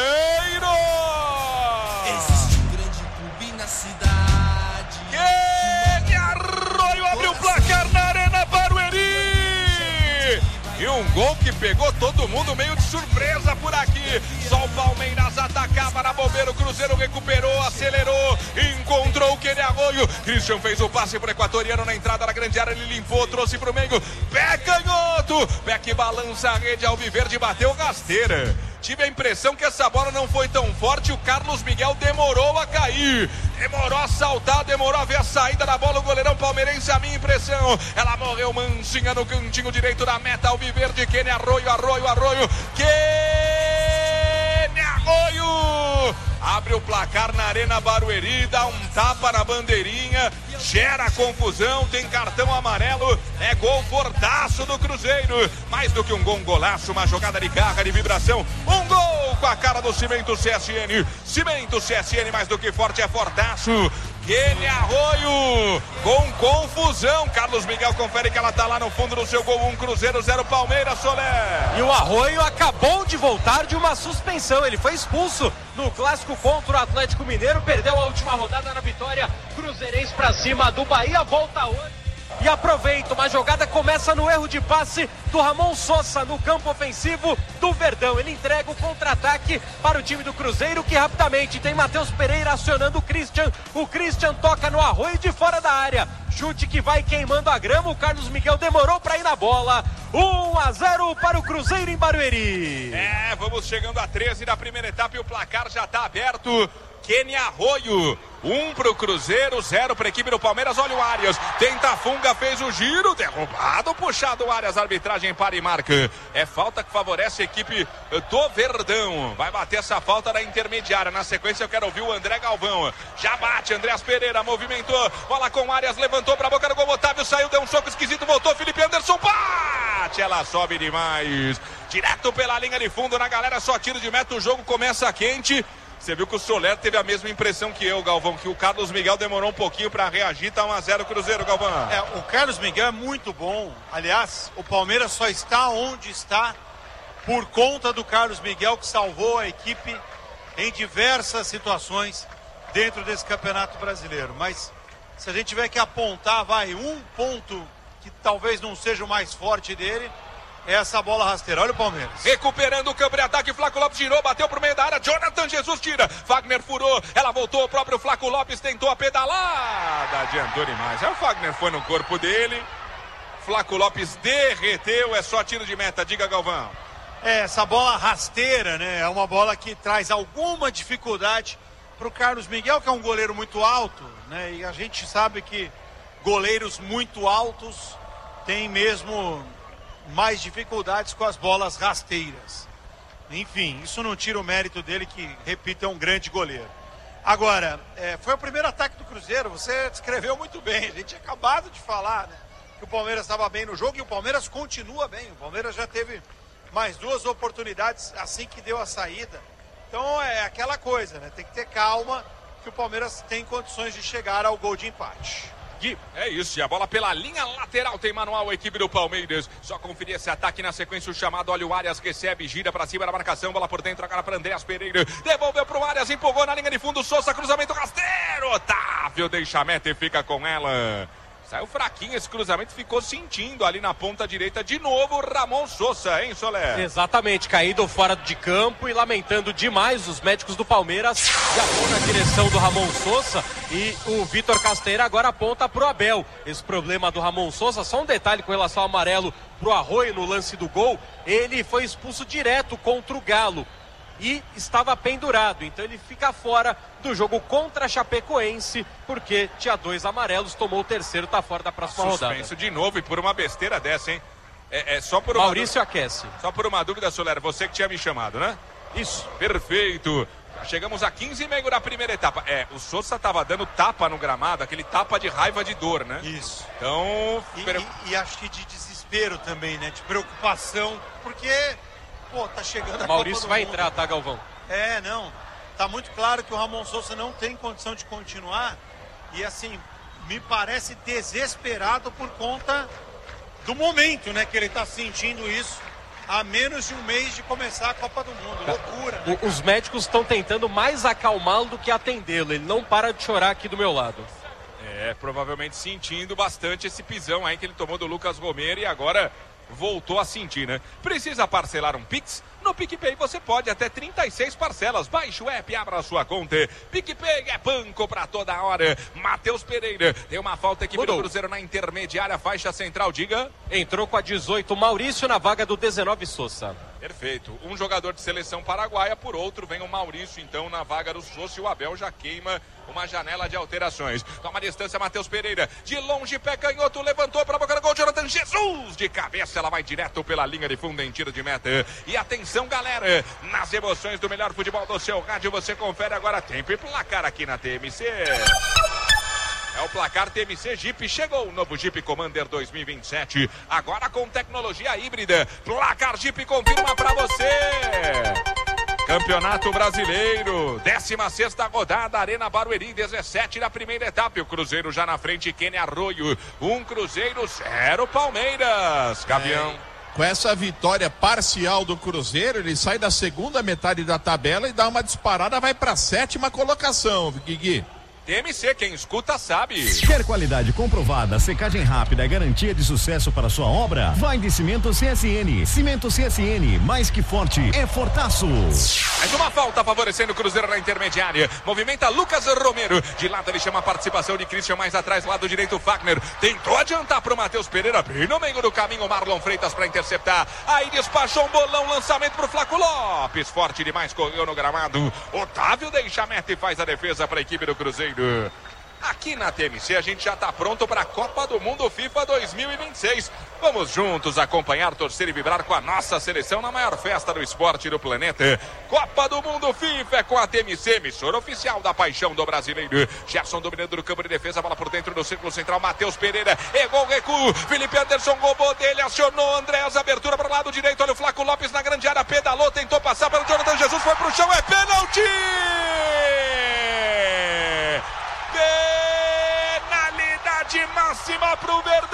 Existe um grande clube na cidade. Que Arroio abre o placar na Arena Barueri! E um gol que pegou todo mundo meio de surpresa por aqui. Só o Palmeiras atacava na bobeira, o Cruzeiro recuperou, acelerou, encontrou o Kenny Arroio. Christian fez o passe pro equatoriano na entrada da grande área, ele limpou, trouxe pro meio. Pé canhoto! Pé que balança a rede, alviverde bateu rasteira. Tive a impressão que essa bola não foi tão forte, o Carlos Miguel demorou a cair, demorou a saltar, demorou a ver a saída da bola, o goleirão palmeirense, a minha impressão, ela morreu mansinha no cantinho direito da meta, alviverde, Kenny Arroio, Kenny Arroio, abre o placar na Arena Barueri, dá um tapa na bandeirinha, gera confusão, tem cartão amarelo, é gol fortaço do Cruzeiro, mais do que um gol, um golaço, uma jogada de garra, de vibração, um gol com a cara do Cimento CSN, Cimento CSN mais do que forte, é fortaço. Kenny Arroio, com confusão, Carlos Miguel confere que ela tá lá no fundo do seu gol, 1 Cruzeiro, 0 Palmeiras, Soler. E o Arroio acabou de voltar de uma suspensão, ele foi expulso no clássico contra o Atlético Mineiro, perdeu a última rodada na vitória cruzeirense pra cima do Bahia, volta hoje. E aproveita, uma jogada começa no erro de passe do Ramon Sosa no campo ofensivo do Verdão. Ele entrega o contra-ataque para o time do Cruzeiro, que rapidamente tem Matheus Pereira acionando o Christian. O Christian toca no Arroio de fora da área. Chute que vai queimando a grama. O Carlos Miguel demorou para ir na bola. 1-0 para o Cruzeiro em Barueri. Vamos chegando a 13 da primeira etapa e o placar já está aberto. Kenny Arroio, 1 pro Cruzeiro, 0 para a equipe do Palmeiras. Olha o Arias, tenta a funga, fez o giro, derrubado, puxado o Arias, arbitragem para e marca. É falta que favorece a equipe do Verdão. Vai bater essa falta da intermediária. Na sequência eu quero ouvir o André Galvão. Já bate, Andreas Pereira, movimentou, bola com o Arias, levantou para a boca do gol, Otávio saiu, deu um soco esquisito, voltou, Felipe Anderson, bate, ela sobe demais. Direto pela linha de fundo na galera, só tiro de meta, o jogo começa quente. Você viu que o Soler teve a mesma impressão que eu, Galvão, que o Carlos Miguel demorou um pouquinho para reagir, tá 1-0 Cruzeiro, Galvão. O Carlos Miguel é muito bom. Aliás, o Palmeiras só está onde está por conta do Carlos Miguel, que salvou a equipe em diversas situações dentro desse Campeonato Brasileiro. Mas se a gente tiver que apontar, um ponto que talvez não seja o mais forte dele, é essa bola rasteira. Olha o Palmeiras. Recuperando o campo de ataque, Flaco Lopes girou, bateu pro meio da área, Jonathan Jesus tira, Fagner furou, ela voltou, o próprio Flaco Lopes tentou a pedalada, adiantou demais. Aí o Fagner foi no corpo dele, Flaco Lopes derreteu, é só tiro de meta, diga Galvão. Essa bola rasteira, né, é uma bola que traz alguma dificuldade pro Carlos Miguel, que é um goleiro muito alto, né, e a gente sabe que goleiros muito altos têm mesmo mais dificuldades com as bolas rasteiras. Enfim, isso não tira o mérito dele, que, repito, é um grande goleiro. Agora, foi o primeiro ataque do Cruzeiro, você descreveu muito bem, a gente tinha acabado de falar, né, que o Palmeiras estava bem no jogo, e o Palmeiras continua bem. O Palmeiras já teve mais 2 oportunidades assim que deu a saída. Então é aquela coisa, né, tem que ter calma, que o Palmeiras tem condições de chegar ao gol de empate. É isso, e a bola pela linha lateral tem manual a equipe do Palmeiras. Só conferir esse ataque na sequência, o chamado, olha o Arias, recebe, gira pra cima da marcação, bola por dentro, agora para Andreas Pereira, devolveu pro Arias, empolgou na linha de fundo, Sousa, cruzamento rasteiro, Otávio deixa a meta e fica com ela. Saiu fraquinho esse cruzamento, ficou sentindo ali na ponta direita de novo o Ramon Sosa, hein, Soler? Exatamente, caído fora de campo e lamentando demais. Os médicos do Palmeiras já vão na direção do Ramon Sosa e o Vitor Casteira agora aponta pro Abel. Esse problema do Ramon Sosa, só um detalhe com relação ao amarelo pro Arroio no lance do gol, ele foi expulso direto contra o Galo e estava pendurado, então ele fica fora do jogo contra a Chapecoense, porque tinha 2 amarelos, tomou o terceiro, tá fora da próxima rodada. Suspenso de novo e por uma besteira dessa, hein? Só por Maurício aquece. Só por uma dúvida, Soler, você que tinha me chamado, né? Isso. Perfeito. Já chegamos a 15,5 da primeira etapa. O Sousa tava dando tapa no gramado, aquele tapa de raiva, de dor, né? Isso. Então... E acho que de desespero também, né? De preocupação, porque... Pô, tá chegando a Maurício Copa do vai Mundo. entrar, tá, Galvão? Não. Tá muito claro que o Ramon Sosa não tem condição de continuar. E assim, me parece desesperado por conta do momento, né? Que ele tá sentindo isso a menos de um mês de começar a Copa do Mundo. Loucura, né? Os médicos estão tentando mais acalmá-lo do que atendê-lo. Ele não para de chorar aqui do meu lado. Provavelmente sentindo bastante esse pisão aí que ele tomou do Lucas Romero e agora... voltou a sentir, né? Precisa parcelar um Pix? No PicPay você pode, até 36 parcelas. Baixe o app e abra a sua conta. PicPay é banco pra toda hora. Matheus Pereira, tem uma falta aqui pelo Cruzeiro na intermediária, faixa central, diga. Entrou com a 18, Maurício na vaga do 19, Sosa. Perfeito. Um jogador de seleção paraguaia, por outro vem o Maurício, então, na vaga do Souza, e o Abel já queima uma janela de alterações. Toma a distância, Matheus Pereira. De longe, pé canhoto, levantou para a boca do gol, Jonathan Jesus. De cabeça, ela vai direto pela linha de fundo em tiro de meta. E atenção, galera, nas emoções do melhor futebol do seu rádio, você confere agora tempo e placar aqui na TMC. É o placar TMC Jeep. Chegou o novo Jeep Commander 2027. Agora com tecnologia híbrida. Placar Jeep confirma pra você. Campeonato Brasileiro, 16ª rodada, Arena Barueri, 17 da primeira etapa. O Cruzeiro já na frente, Kenny Arroio. 1 Cruzeiro, 0 Palmeiras. Gavião. Com essa vitória parcial do Cruzeiro, ele sai da segunda metade da tabela e dá uma disparada, vai pra 7ª colocação, Guigui. TMC, quem escuta sabe. Quer qualidade comprovada, secagem rápida, garantia de sucesso para sua obra? Vai de Cimento CSN. Cimento CSN, mais que forte, é fortaço. Mais uma falta favorecendo o Cruzeiro na intermediária. Movimenta Lucas Romero. De lado ele chama a participação de Christian, mais atrás, lado direito, Fagner. Tentou adiantar pro Matheus Pereira, bem no meio do caminho, Marlon Freitas para interceptar. Aí despachou um bolão, lançamento pro Flaco Lopes. Forte demais, correu no gramado. Otávio deixa a meta e faz a defesa para a equipe do Cruzeiro. Aqui na TMC a gente já está pronto para a Copa do Mundo FIFA 2026. Vamos juntos acompanhar, torcer e vibrar com a nossa seleção na maior festa do esporte do planeta. Copa do Mundo FIFA é com a TMC, emissora oficial da paixão do brasileiro. Gerson dominando no campo de defesa, bola por dentro do círculo central, Matheus Pereira, errou o recuo, Felipe Anderson roubou dele, acionou Andréas, abertura para o lado direito, olha o Flaco Lopes na grande área, pedalou, tentou passar pelo Jonathan Jesus, foi pro chão, é pênalti! Penalidade máxima pro Verdão!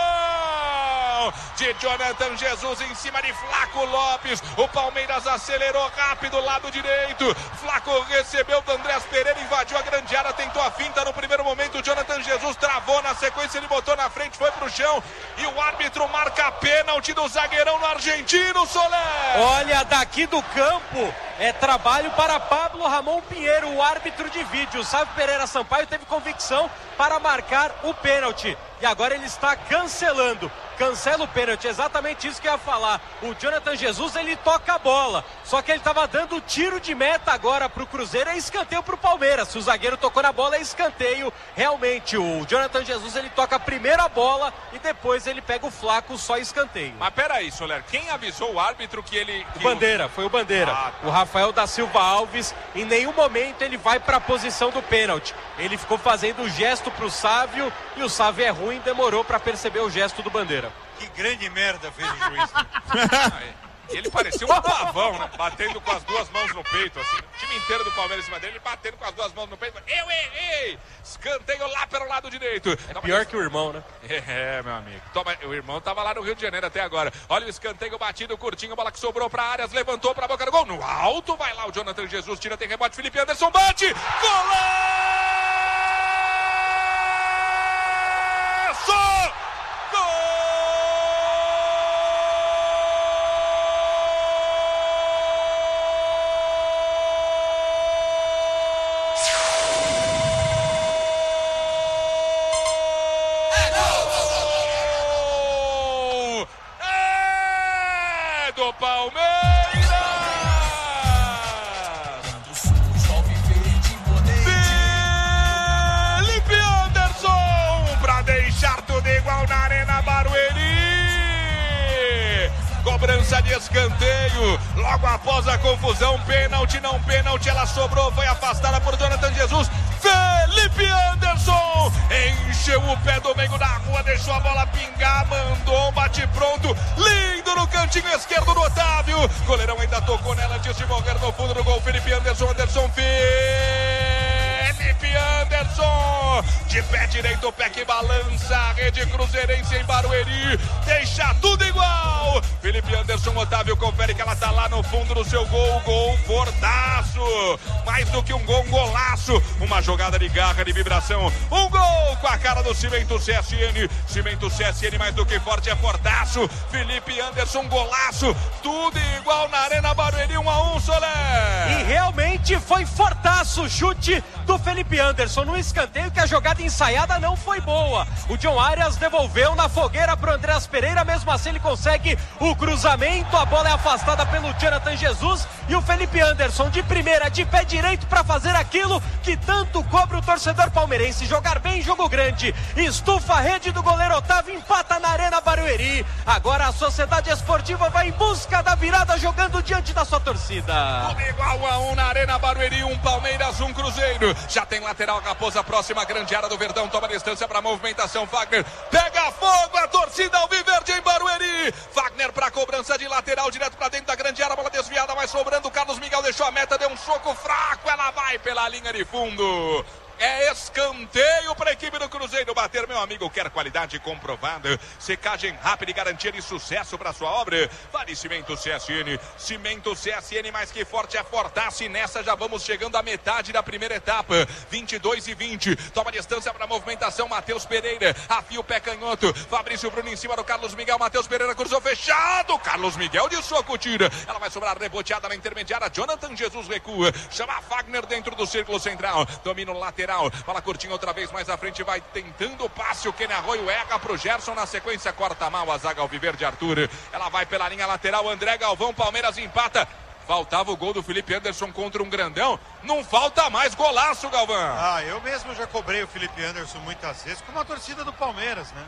De Jonathan Jesus em cima de Flaco Lopes. O Palmeiras acelerou rápido, lado direito. Flaco recebeu do Andrés Pereira, invadiu a grande área, tentou a finta no primeiro momento. O Jonathan Jesus travou, na sequência ele botou na frente, foi pro chão. E o árbitro marca a pênalti do zagueirão no argentino, Soler. Olha, daqui do campo é trabalho para Pablo Ramon Pinheiro, o árbitro de vídeo. Sávio Pereira Sampaio teve convicção para marcar o pênalti. E agora ele está cancelando. Cancela o pênalti, exatamente isso que eu ia falar. O Jonathan Jesus, ele toca a bola. Só que ele estava dando tiro de meta agora pro Cruzeiro. É escanteio pro Palmeiras. Se o zagueiro tocou na bola, é escanteio. Realmente, o Jonathan Jesus, ele toca primeiro a bola e depois ele pega o Flaco, só escanteio. Mas peraí, Soler, quem avisou o árbitro que ele... O Bandeira, foi o Bandeira. Tá. O Rafael da Silva Alves, em nenhum momento ele vai para a posição do pênalti. Ele ficou fazendo o gesto pro Sávio e o Sávio é ruim, demorou para perceber o gesto do Bandeira. Que grande merda fez o juiz. Ele parecia um pavão, né? Batendo com as duas mãos no peito, assim. O time inteiro do Palmeiras em cima dele, ele batendo com as duas mãos no peito. Eu errei! Escanteio lá pelo lado direito. É pior que o irmão, né? É, meu amigo. Toma, o irmão tava lá no Rio de Janeiro até agora. Olha o escanteio batido, curtinho, bola que sobrou pra Arias, levantou pra boca do gol. No alto, vai lá o Jonathan Jesus, tira, tem rebote, Felipe Anderson, bate! Golaço! Gol! Do Palmeiras! Felipe Anderson pra deixar tudo igual na Arena Barueri. Cobrança de escanteio, logo após a confusão, pênalti, não pênalti, ela sobrou, foi afastada por Jonathan Jesus. Felipe Anderson encheu o pé do meio da rua, deixou a bola pingar, mandou um bate pronto, lindo no cantinho esquerdo do Otávio. Goleirão ainda tocou nela antes de morrer no fundo do gol. Felipe Anderson, Felipe Anderson, de pé direito, o pé que balança, a rede cruzeirense em Barueri, deixa tudo igual. Felipe Anderson, Otávio confere que ela tá lá no fundo do seu gol, gol fordaço, mais do que um gol, um golaço, uma jogada de garra, de vibração, um gol com a cara do Cimento CSN, Cimento CSN mais do que forte, é fordaço. Felipe Anderson, golaço, tudo igual na Arena Barueri, 1-1, Soler. E realmente chute foi fortaço, o chute do Felipe Anderson no escanteio, que a jogada ensaiada não foi boa. O John Arias devolveu na fogueira pro Andreas Pereira, mesmo assim ele consegue o cruzamento, a bola é afastada pelo Jonathan Jesus e o Felipe Anderson de primeira, de pé direito, para fazer aquilo que tanto cobra o torcedor palmeirense, jogar bem, jogo grande, estufa a rede do goleiro Otávio, empata na Arena Barueri. Agora a Sociedade Esportiva vai em busca da virada, jogando diante da sua torcida. Comigo 1-1 na Arena Barueri, um Palmeiras, um Cruzeiro. Já tem lateral, Raposa, próxima grande área do Verdão, toma distância para movimentação, Wagner pega fogo, a torcida alviverde em Barueri. Wagner para cobrança de lateral, direto para dentro da grande área, bola desviada, vai sobrando, Carlos Miguel deixou a meta, deu um soco fraco, ela vai pela linha de fundo. É escanteio para a equipe do Cruzeiro bater, meu amigo. Quer qualidade comprovada, secagem rápida e garantia de sucesso para sua obra? Vale Cimento CSN. Cimento CSN, mais que forte, é fortaço. E nessa já vamos chegando à metade da primeira etapa. 22:20. Toma distância para a movimentação, Matheus Pereira. Afia o pé canhoto. Fabrício Bruno em cima do Carlos Miguel. Matheus Pereira cruzou fechado. Carlos Miguel de soco tira. Ela vai sobrar reboteada na intermediária. Jonathan Jesus recua. Chama Wagner dentro do círculo central. Domina o lateral. Bola curtinha outra vez mais à frente, vai tentando o passe, o Kenny Arroio erra pro Gerson, na sequência corta mal a zaga alviverde Arthur, ela vai pela linha lateral, André Galvão, Palmeiras empata. Faltava o gol do Felipe Anderson contra um grandão, não falta mais, golaço, Galvão. Eu mesmo já cobrei o Felipe Anderson muitas vezes com a torcida do Palmeiras, né?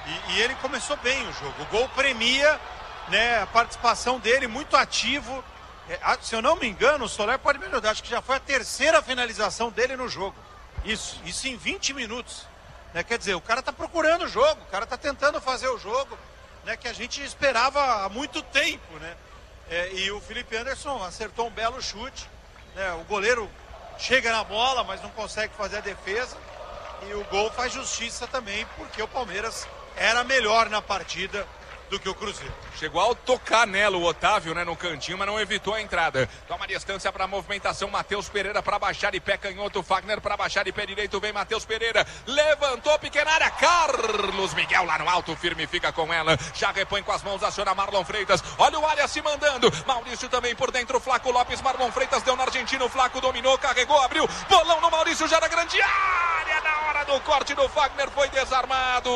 E ele começou bem o jogo, o gol premia, né, a participação dele, muito ativo. Se eu não me engano, o Soler pode me ajudar, acho que já foi a terceira finalização dele no jogo. Isso em 20 minutos, né? Quer dizer, o cara tá procurando o jogo, o cara tá tentando fazer o jogo, né? Que a gente esperava há muito tempo, né? E o Felipe Anderson acertou um belo chute, né? O goleiro chega na bola, mas não consegue fazer a defesa, e o gol faz justiça também, porque o Palmeiras era melhor na partida do que o Cruzeiro. Chegou a tocar nela o Otávio, né, no cantinho, mas não evitou a entrada. Toma distância para a movimentação, Matheus Pereira para baixar de pé canhoto, Wagner para baixar de pé direito, vem Matheus Pereira, levantou, pequena área, Carlos Miguel lá no alto, firme, fica com ela, já repõe com as mãos, aciona Marlon Freitas, olha o área se mandando, Maurício também por dentro, Flaco Lopes, Marlon Freitas deu no argentino, Flaco dominou, carregou, abriu, bolão no Maurício, já na grande área, na hora do corte do Wagner, foi desarmado.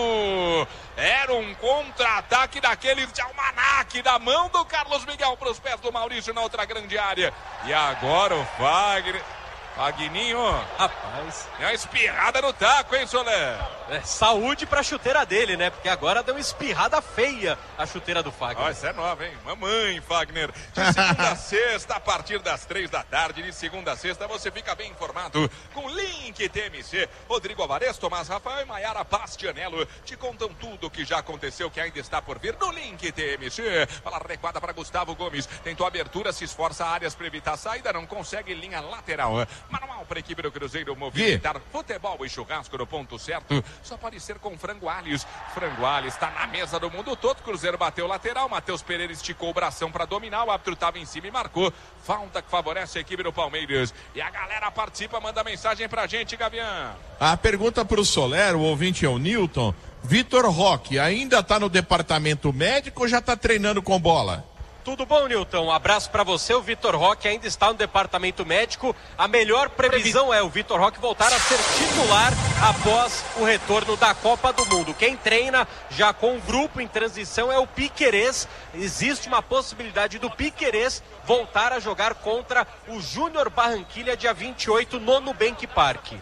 Era um contra-ataque daqueles de almanaque, da mão do Carlos Miguel para os pés do Maurício na outra grande área. E agora o Wagner. Wagninho, rapaz, é uma espirrada no taco, hein, Soler? Saúde pra chuteira dele, né? Porque agora deu uma espirrada feia a chuteira do Wagner. Essa é nova, hein? Mamãe, Wagner. De segunda a sexta, a partir das 3 da tarde, de segunda a sexta, você fica bem informado com Link TMC. Rodrigo Alvarez, Tomás Rafael e Maiara Bastianello te contam tudo o que já aconteceu, que ainda está por vir no Link TMC. Bola recuada para Gustavo Gomes. Tentou abertura, se esforça áreas para evitar a saída, não consegue, linha lateral. Manual para a equipe do Cruzeiro movimentar futebol e churrasco no ponto certo. Só pode ser com Frango Alhos. Frango Alhos está na mesa do mundo todo. Cruzeiro bateu lateral. Matheus Pereira esticou o bração para dominar. O árbitro estava em cima e marcou. Falta que favorece a equipe do Palmeiras. E a galera participa, manda mensagem pra gente, Gavião. A pergunta para o Soler, o ouvinte é o Newton. Vitor Roque ainda está no departamento médico ou já está treinando com bola? Tudo bom, Nilton? Um abraço para você. O Vitor Roque ainda está no departamento médico. A melhor previsão é o Vitor Roque voltar a ser titular após o retorno da Copa do Mundo. Quem treina já com o grupo em transição é o Piquerez. Existe uma possibilidade do Piquerez voltar a jogar contra o Júnior Barranquilla dia 28 no Nubank Park.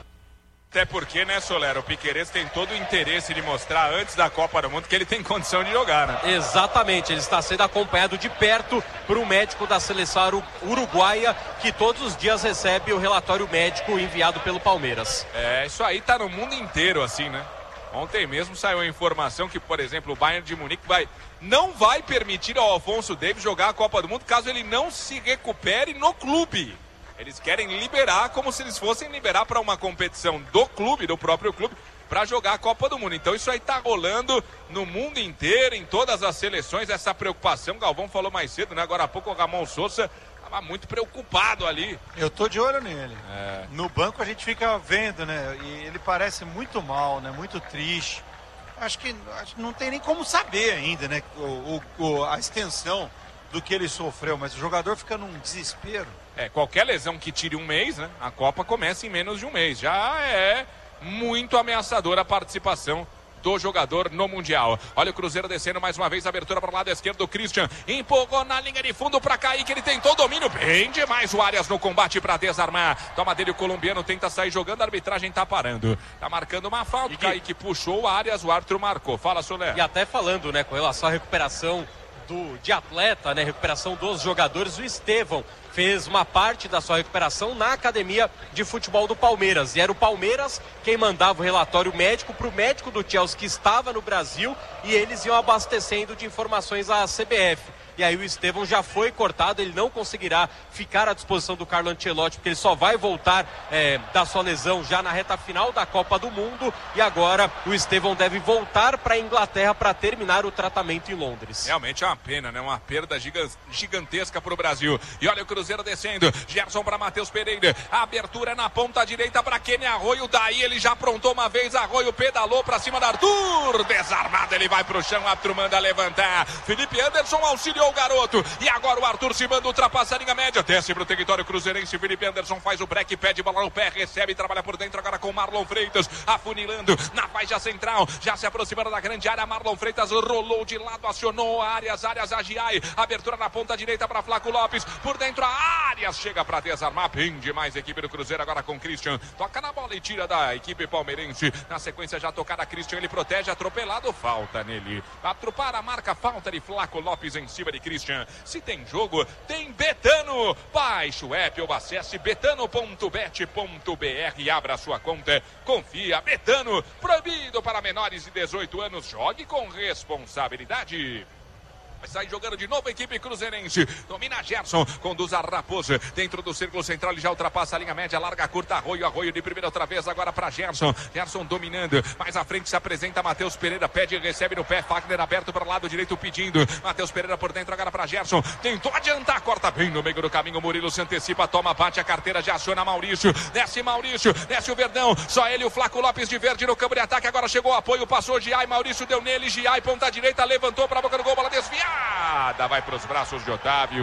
Até porque, né, Soler, o Piquerez tem todo o interesse de mostrar antes da Copa do Mundo que ele tem condição de jogar, né? Exatamente, ele está sendo acompanhado de perto por um médico da seleção uruguaia que todos os dias recebe o relatório médico enviado pelo Palmeiras. Isso aí tá no mundo inteiro assim, né? Ontem mesmo saiu a informação que, por exemplo, o Bayern de Munique não vai permitir ao Alfonso Davies jogar a Copa do Mundo caso ele não se recupere no clube. Eles querem liberar como se eles fossem liberar para uma competição do clube, do próprio clube, para jogar a Copa do Mundo. Então isso aí tá rolando no mundo inteiro, em todas as seleções, essa preocupação. Galvão falou mais cedo, né? Agora há pouco o Ramon Sousa estava muito preocupado ali. Eu tô de olho nele. No banco a gente fica vendo, né? E ele parece muito mal, né? Muito triste. Acho que não tem nem como saber ainda, né? A extensão do que ele sofreu, mas o jogador fica num desespero. Qualquer lesão que tire um mês, né? A Copa começa em menos de um mês. Já é muito ameaçadora a participação do jogador no Mundial. Olha o Cruzeiro descendo mais uma vez, abertura para o lado esquerdo, o Christian empurrou na linha de fundo para Kaique, ele tentou domínio, bem demais o Arias no combate para desarmar, toma dele o colombiano, tenta sair jogando, a arbitragem tá parando, tá marcando uma falta, Kaique puxou o Arias, o árbitro marcou. Fala, Solé. E até falando, né, com relação à recuperação de atleta, né, recuperação dos jogadores, o Estevão fez uma parte da sua recuperação na academia de futebol do Palmeiras. E era o Palmeiras quem mandava o relatório médico para o médico do Chelsea que estava no Brasil e eles iam abastecendo de informações à CBF. E aí o Estevão já foi cortado, ele não conseguirá ficar à disposição do Carlo Ancelotti, porque ele só vai voltar da sua lesão já na reta final da Copa do Mundo. E agora o Estevão deve voltar para a Inglaterra para terminar o tratamento em Londres. Realmente é uma pena, né? Uma perda gigantesca para o Brasil. E olha o Cruzeiro descendo, Gerson para Matheus Pereira, a abertura na ponta direita para Kenny Arroio, daí ele já aprontou uma vez, Arroio pedalou para cima da Arthur, desarmado, ele vai pro chão, o árbitro manda levantar, Felipe Anderson auxiliou o garoto, e agora o Arthur se manda ultrapassa a linha média, desce pro território cruzeirense, Felipe Anderson faz o break, pede bola no pé, recebe, trabalha por dentro agora com Marlon Freitas, afunilando na faixa central, já se aproximando da grande área, Marlon Freitas rolou de lado, acionou Arias Agiai, abertura na ponta direita para Flaco Lopes, por dentro a Arias chega para desarmar, bem demais a equipe do Cruzeiro agora com Christian, toca na bola e tira da equipe palmeirense, na sequência já tocada Christian, ele protege, atropelado, falta nele, para a marca, falta de Flaco Lopes em cima de Christian. Se tem jogo, tem Betano, baixe o app ou acesse betano.bet.br e abra sua conta, confia, Betano, proibido para menores de 18 anos, jogue com responsabilidade. Vai sair jogando de novo a equipe cruzeirense. Domina Gerson, conduz a Raposa. Dentro do círculo central, ele já ultrapassa a linha média, larga curta, Arroio de primeira outra vez, agora para Gerson. Gerson dominando. Mais à frente se apresenta Matheus Pereira, pede e recebe no pé. Fagner aberto para o lado direito pedindo. Matheus Pereira por dentro, agora para Gerson. Tentou adiantar, corta bem no meio do caminho. Murilo se antecipa, toma, bate a carteira, já aciona Maurício. Desce o Verdão. Só ele, o Flaco Lopes de verde no campo de ataque. Agora chegou o apoio, passou Giai. Maurício deu nele. Giai, ponta direita, levantou para a boca do gol, bola desviada. Vai para os braços de Otávio.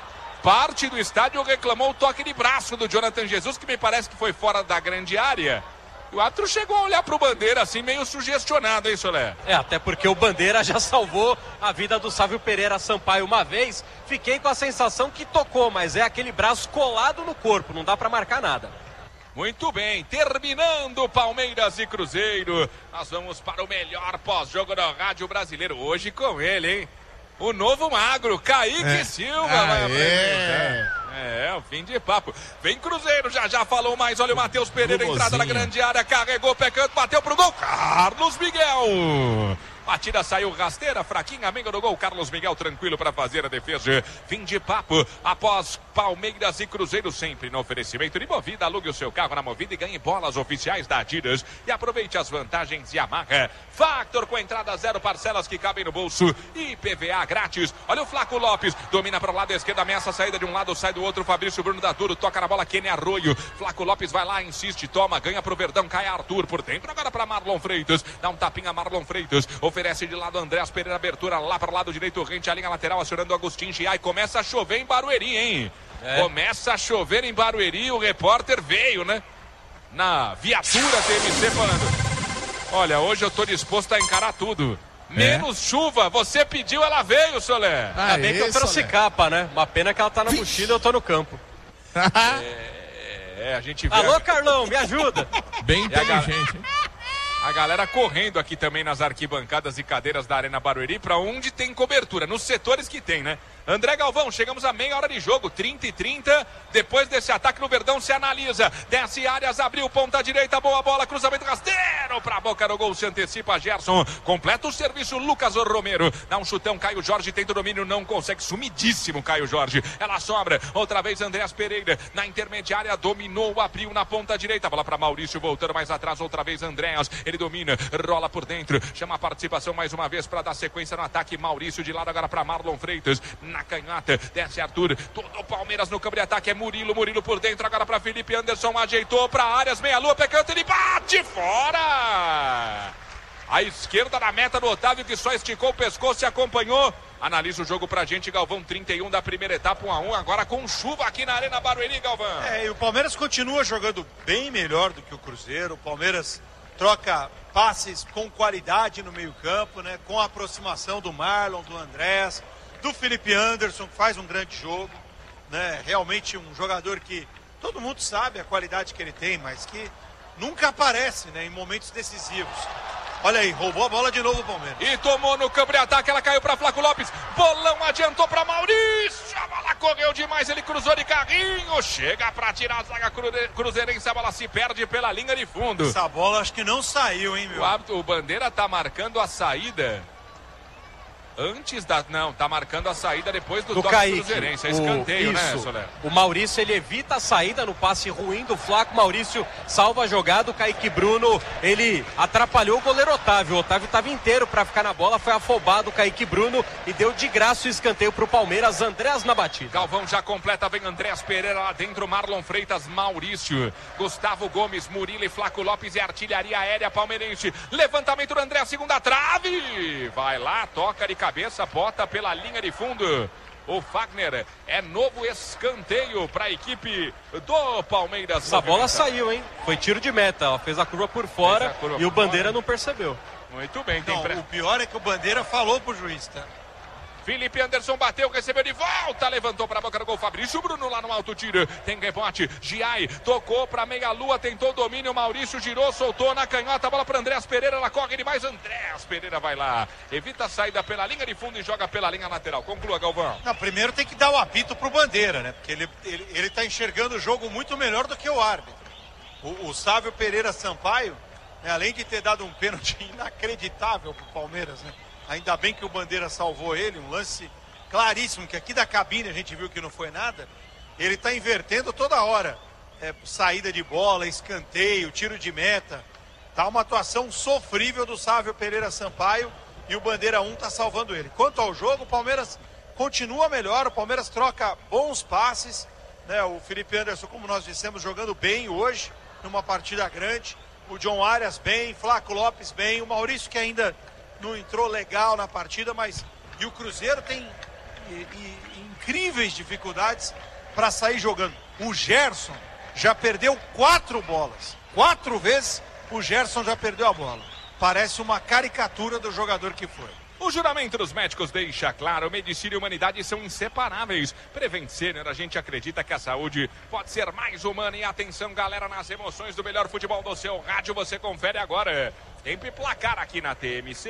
Parte do estádio reclamou o toque de braço do Jonathan Jesus, que me parece que foi fora da grande área. O árbitro chegou a olhar para o Bandeira assim, meio sugestionado, hein, Solé? Até porque o Bandeira já salvou a vida do Sávio Pereira Sampaio uma vez. Fiquei com a sensação que tocou, mas é aquele braço colado no corpo, não dá para marcar nada. Muito bem, terminando Palmeiras e Cruzeiro, nós vamos para o melhor pós-jogo da Rádio Brasileiro, hoje com ele, hein? O novo magro, Kaique Silva, vai apresentar. O fim de papo. Vem Cruzeiro, já falou mais, olha o Matheus Pereira, entrada na grande área, carregou, pé canto, bateu pro gol, Carlos Miguel. Batida saiu rasteira, fraquinha, amigo do gol. Carlos Miguel tranquilo para fazer a defesa. Fim de papo após Palmeiras e Cruzeiro, sempre no oferecimento de Movida. Alugue o seu carro na Movida e ganhe bolas oficiais da Adidas. E aproveite as vantagens de Yamaha. Factor com entrada 0, parcelas que cabem no bolso. E IPVA grátis. Olha o Flaco Lopes, domina para o lado esquerdo, ameaça a saída de um lado, sai do outro. Fabrício Bruno da Duro, toca na bola, Kenny Arroio. Flaco Lopes vai lá, insiste, toma, ganha pro Verdão, cai Arthur por dentro. Agora para Marlon Freitas, dá um tapinha Marlon Freitas. Oferece de lado Andrés Pereira, abertura lá para o lado direito, rente a linha lateral, acionando Agostinho Giai. Começa a chover em Barueri, hein? Começa a chover em Barueri, o repórter veio, né? Na viatura TMC falando: olha, hoje eu tô disposto a encarar tudo. Menos chuva, você pediu, ela veio, Solé. Ainda bem que eu trouxe capa, né? Uma pena que ela tá na mochila e eu tô no campo. A gente vê. Alô, Carlão, me ajuda. Bem inteligente, hein? A galera correndo aqui também nas arquibancadas e cadeiras da Arena Barueri, para onde tem cobertura, nos setores que tem, né? André Galvão, chegamos a meia hora de jogo, 30-30, depois desse ataque no Verdão se analisa, desce Arias, abriu, ponta direita, boa bola, cruzamento rasteiro pra boca do gol, se antecipa Gerson, completa o serviço Lucas Romero, dá um chutão, Caio Jorge tenta o domínio, não consegue, sumidíssimo Caio Jorge, ela sobra, outra vez Andrés Pereira, na intermediária, dominou, abriu na ponta direita, bola pra Maurício, voltando mais atrás, outra vez Andrés, ele domina, rola por dentro, chama a participação mais uma vez para dar sequência no ataque, Maurício de lado agora para Marlon Freitas, na canhota, desce Arthur, todo o Palmeiras no campo de ataque, é Murilo por dentro agora para Felipe Anderson, ajeitou para Arias, meia-lua, pé canto, ele bate fora! A esquerda na meta do Otávio, que só esticou o pescoço e acompanhou Analisa o jogo pra gente, Galvão. 31 da primeira etapa, 1-1. Agora com chuva aqui na Arena Barueri, Galvão. E o Palmeiras continua jogando bem melhor do que o Cruzeiro. O Palmeiras troca passes com qualidade no meio-campo, né? Com a aproximação do Marlon, do Andrés, do Felipe Anderson, que faz um grande jogo, né? Realmente um jogador que todo mundo sabe a qualidade que ele tem, mas que nunca aparece, né, em momentos decisivos. Olha aí, roubou a bola de novo o Palmeiras. E tomou no campo de ataque, ela caiu para Flaco Lopes. Bolão adiantou para Maurício. A bola correu demais, ele cruzou de carrinho. Chega para tirar a zaga cruzeirense, a bola se perde pela linha de fundo. Essa bola acho que não saiu, hein, meu? O Bandeira tá marcando a saída antes da... Não, tá marcando a saída depois do toque Kaique. cruzeirense. É escanteio, né, Soler? O Maurício, ele evita a saída no passe ruim do Flaco. Maurício salva a jogada. O Kaique Bruno, ele atrapalhou o goleiro Otávio. O Otávio estava inteiro para ficar na bola. Foi afobado o Kaique Bruno e deu de graça o escanteio pro Palmeiras. Andrés na batida. Galvão já completa, vem Andrés Pereira lá dentro, Marlon Freitas, Maurício, Gustavo Gomes, Murilo e Flaco Lopes e artilharia aérea palmeirense. Levantamento do André, segunda trave. Vai lá, toca de cabeça, bota pela linha de fundo. O Fagner, é novo escanteio para a equipe do Palmeiras. Essa bola saiu, hein? Foi tiro de meta, ela fez a curva por fora e o Bandeira não percebeu. Muito bem. O pior é que o Bandeira falou pro juiz, tá? Felipe Anderson bateu, recebeu de volta, levantou para a boca do gol. Fabrício Bruno lá no alto tiro, tem rebote. Giai tocou para meia lua, tentou o domínio. Maurício girou, soltou na canhota, a bola para Andrés Pereira, ela corre demais. Andrés Pereira vai lá, evita a saída pela linha de fundo e joga pela linha lateral. Conclua, Galvão. Não, primeiro tem que dar o apito pro Bandeira, né? Porque ele tá enxergando o jogo muito melhor do que o árbitro. O Sávio Pereira Sampaio, né, além de ter dado um pênalti inacreditável pro Palmeiras, né? Ainda bem que o Bandeira salvou ele, um lance claríssimo, que aqui da cabine a gente viu que não foi nada. Ele está invertendo toda hora. Saída de bola, escanteio, tiro de meta. Tá uma atuação sofrível do Sávio Pereira Sampaio e o Bandeira 1 está salvando ele. Quanto ao jogo, o Palmeiras continua melhor, o Palmeiras troca bons passes, né? O Felipe Anderson, como nós dissemos, jogando bem hoje, numa partida grande. O John Arias bem, Flaco Lopes bem, o Maurício que ainda não entrou legal na partida, mas e o Cruzeiro tem incríveis dificuldades para sair jogando. O Gerson já perdeu 4 bolas. 4 vezes o Gerson já perdeu a bola. Parece uma caricatura do jogador que foi. O juramento dos médicos deixa claro, medicina e humanidade são inseparáveis. Prevent Senior, a gente acredita que a saúde pode ser mais humana. E atenção, galera, nas emoções do melhor futebol do seu rádio, você confere agora. Tempo e placar aqui na TMC.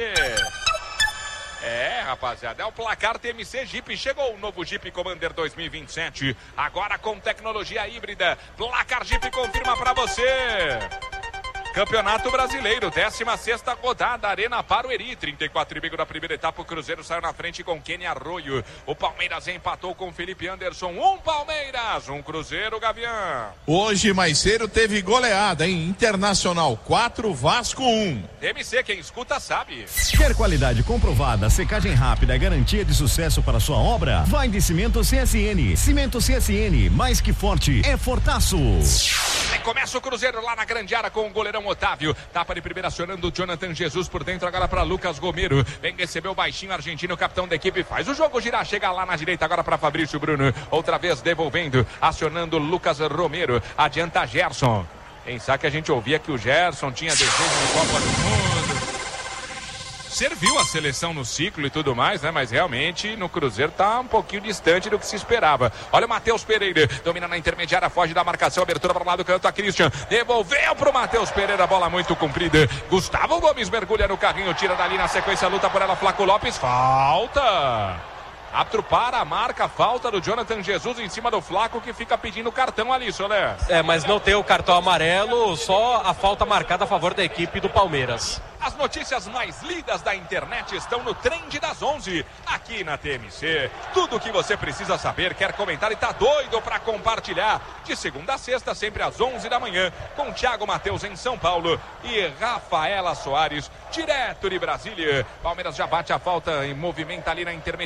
Rapaziada, é o placar TMC Jeep. Chegou o novo Jeep Commander 2027. Agora com tecnologia híbrida. Placar Jeep confirma pra você. Campeonato Brasileiro, 16ª rodada, Arena Barueri, 34,5 da primeira etapa, o Cruzeiro saiu na frente com Kenny Arroio, o Palmeiras empatou com Felipe Anderson, 1 Palmeiras, 1 Cruzeiro, Gavião. Hoje mais cedo teve goleada, hein? Internacional 4, Vasco 1. TMC, quem escuta sabe. Quer qualidade comprovada, secagem rápida e garantia de sucesso para sua obra? Vai de Cimento CSN. Cimento CSN, mais que forte, é fortaço. Aí começa o Cruzeiro lá na grande área com o goleirão Otávio, tapa de primeira acionando o Jonathan Jesus por dentro, agora para Lucas Gomero, vem receber o baixinho argentino, o capitão da equipe, faz o jogo girar, chega lá na direita agora para Fabrício Bruno, outra vez devolvendo, acionando Lucas Romero, adianta Gerson. Pensar que a gente ouvia que o Gerson tinha desejo de Copa do Mundo, serviu a seleção no ciclo e tudo mais, né? Mas realmente no Cruzeiro tá um pouquinho distante do que se esperava. Olha o Matheus Pereira, domina na intermediária, foge da marcação, abertura para o lado do canto a Christian, devolveu pro Matheus Pereira, bola muito comprida. Gustavo Gomes mergulha no carrinho, tira dali na sequência, luta por ela, Flaco Lopes, falta. Árbitro para a marca, falta do Jonathan Jesus em cima do Flaco, que fica pedindo cartão ali, Soler. Mas não tem o cartão amarelo, só a falta marcada a favor da equipe do Palmeiras. As notícias mais lidas da internet estão no Trend das 11, aqui na TMC. Tudo o que você precisa saber, quer comentar e tá doido para compartilhar. De segunda a sexta, sempre às 11 da manhã, com Thiago Matheus em São Paulo e Rafaela Soares, direto de Brasília. Palmeiras já bate a falta em movimento ali na intermediária, campo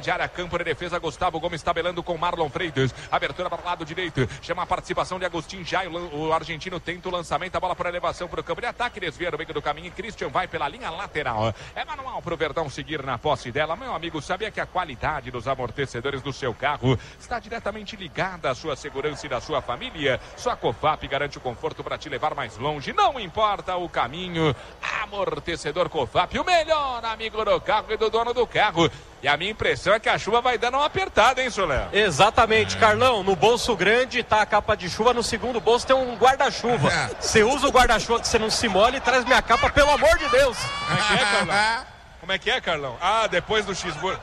campo de defesa, Gustavo Gomes tabelando com Marlon Freitas. Abertura para o lado direito. Chama a participação de Agustin Jai. O argentino tenta o lançamento. A bola por elevação para o campo de ataque. Desvia no meio do caminho. Christian vai pela linha lateral. É manual para o Verdão seguir na posse dela. Meu amigo, sabia que a qualidade dos amortecedores do seu carro está diretamente ligada à sua segurança e da sua família? Só a Cofap garante o conforto para te levar mais longe. Não importa o caminho. Amortecedor Cofap, o melhor amigo do carro e do dono do carro. E a minha impressão é que a chuva vai dando uma apertada, hein, Soler? Exatamente, Carlão. No bolso grande tá a capa de chuva, no segundo bolso tem um guarda-chuva. Você usa o guarda-chuva que você não se molhe e traz minha capa, pelo amor de Deus. Como é que é, Carlão? Como é que é, Carlão? Ah, depois do cheeseburger.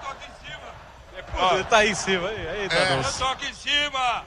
Ele tá aí em cima. Eita, eu tô aqui em cima.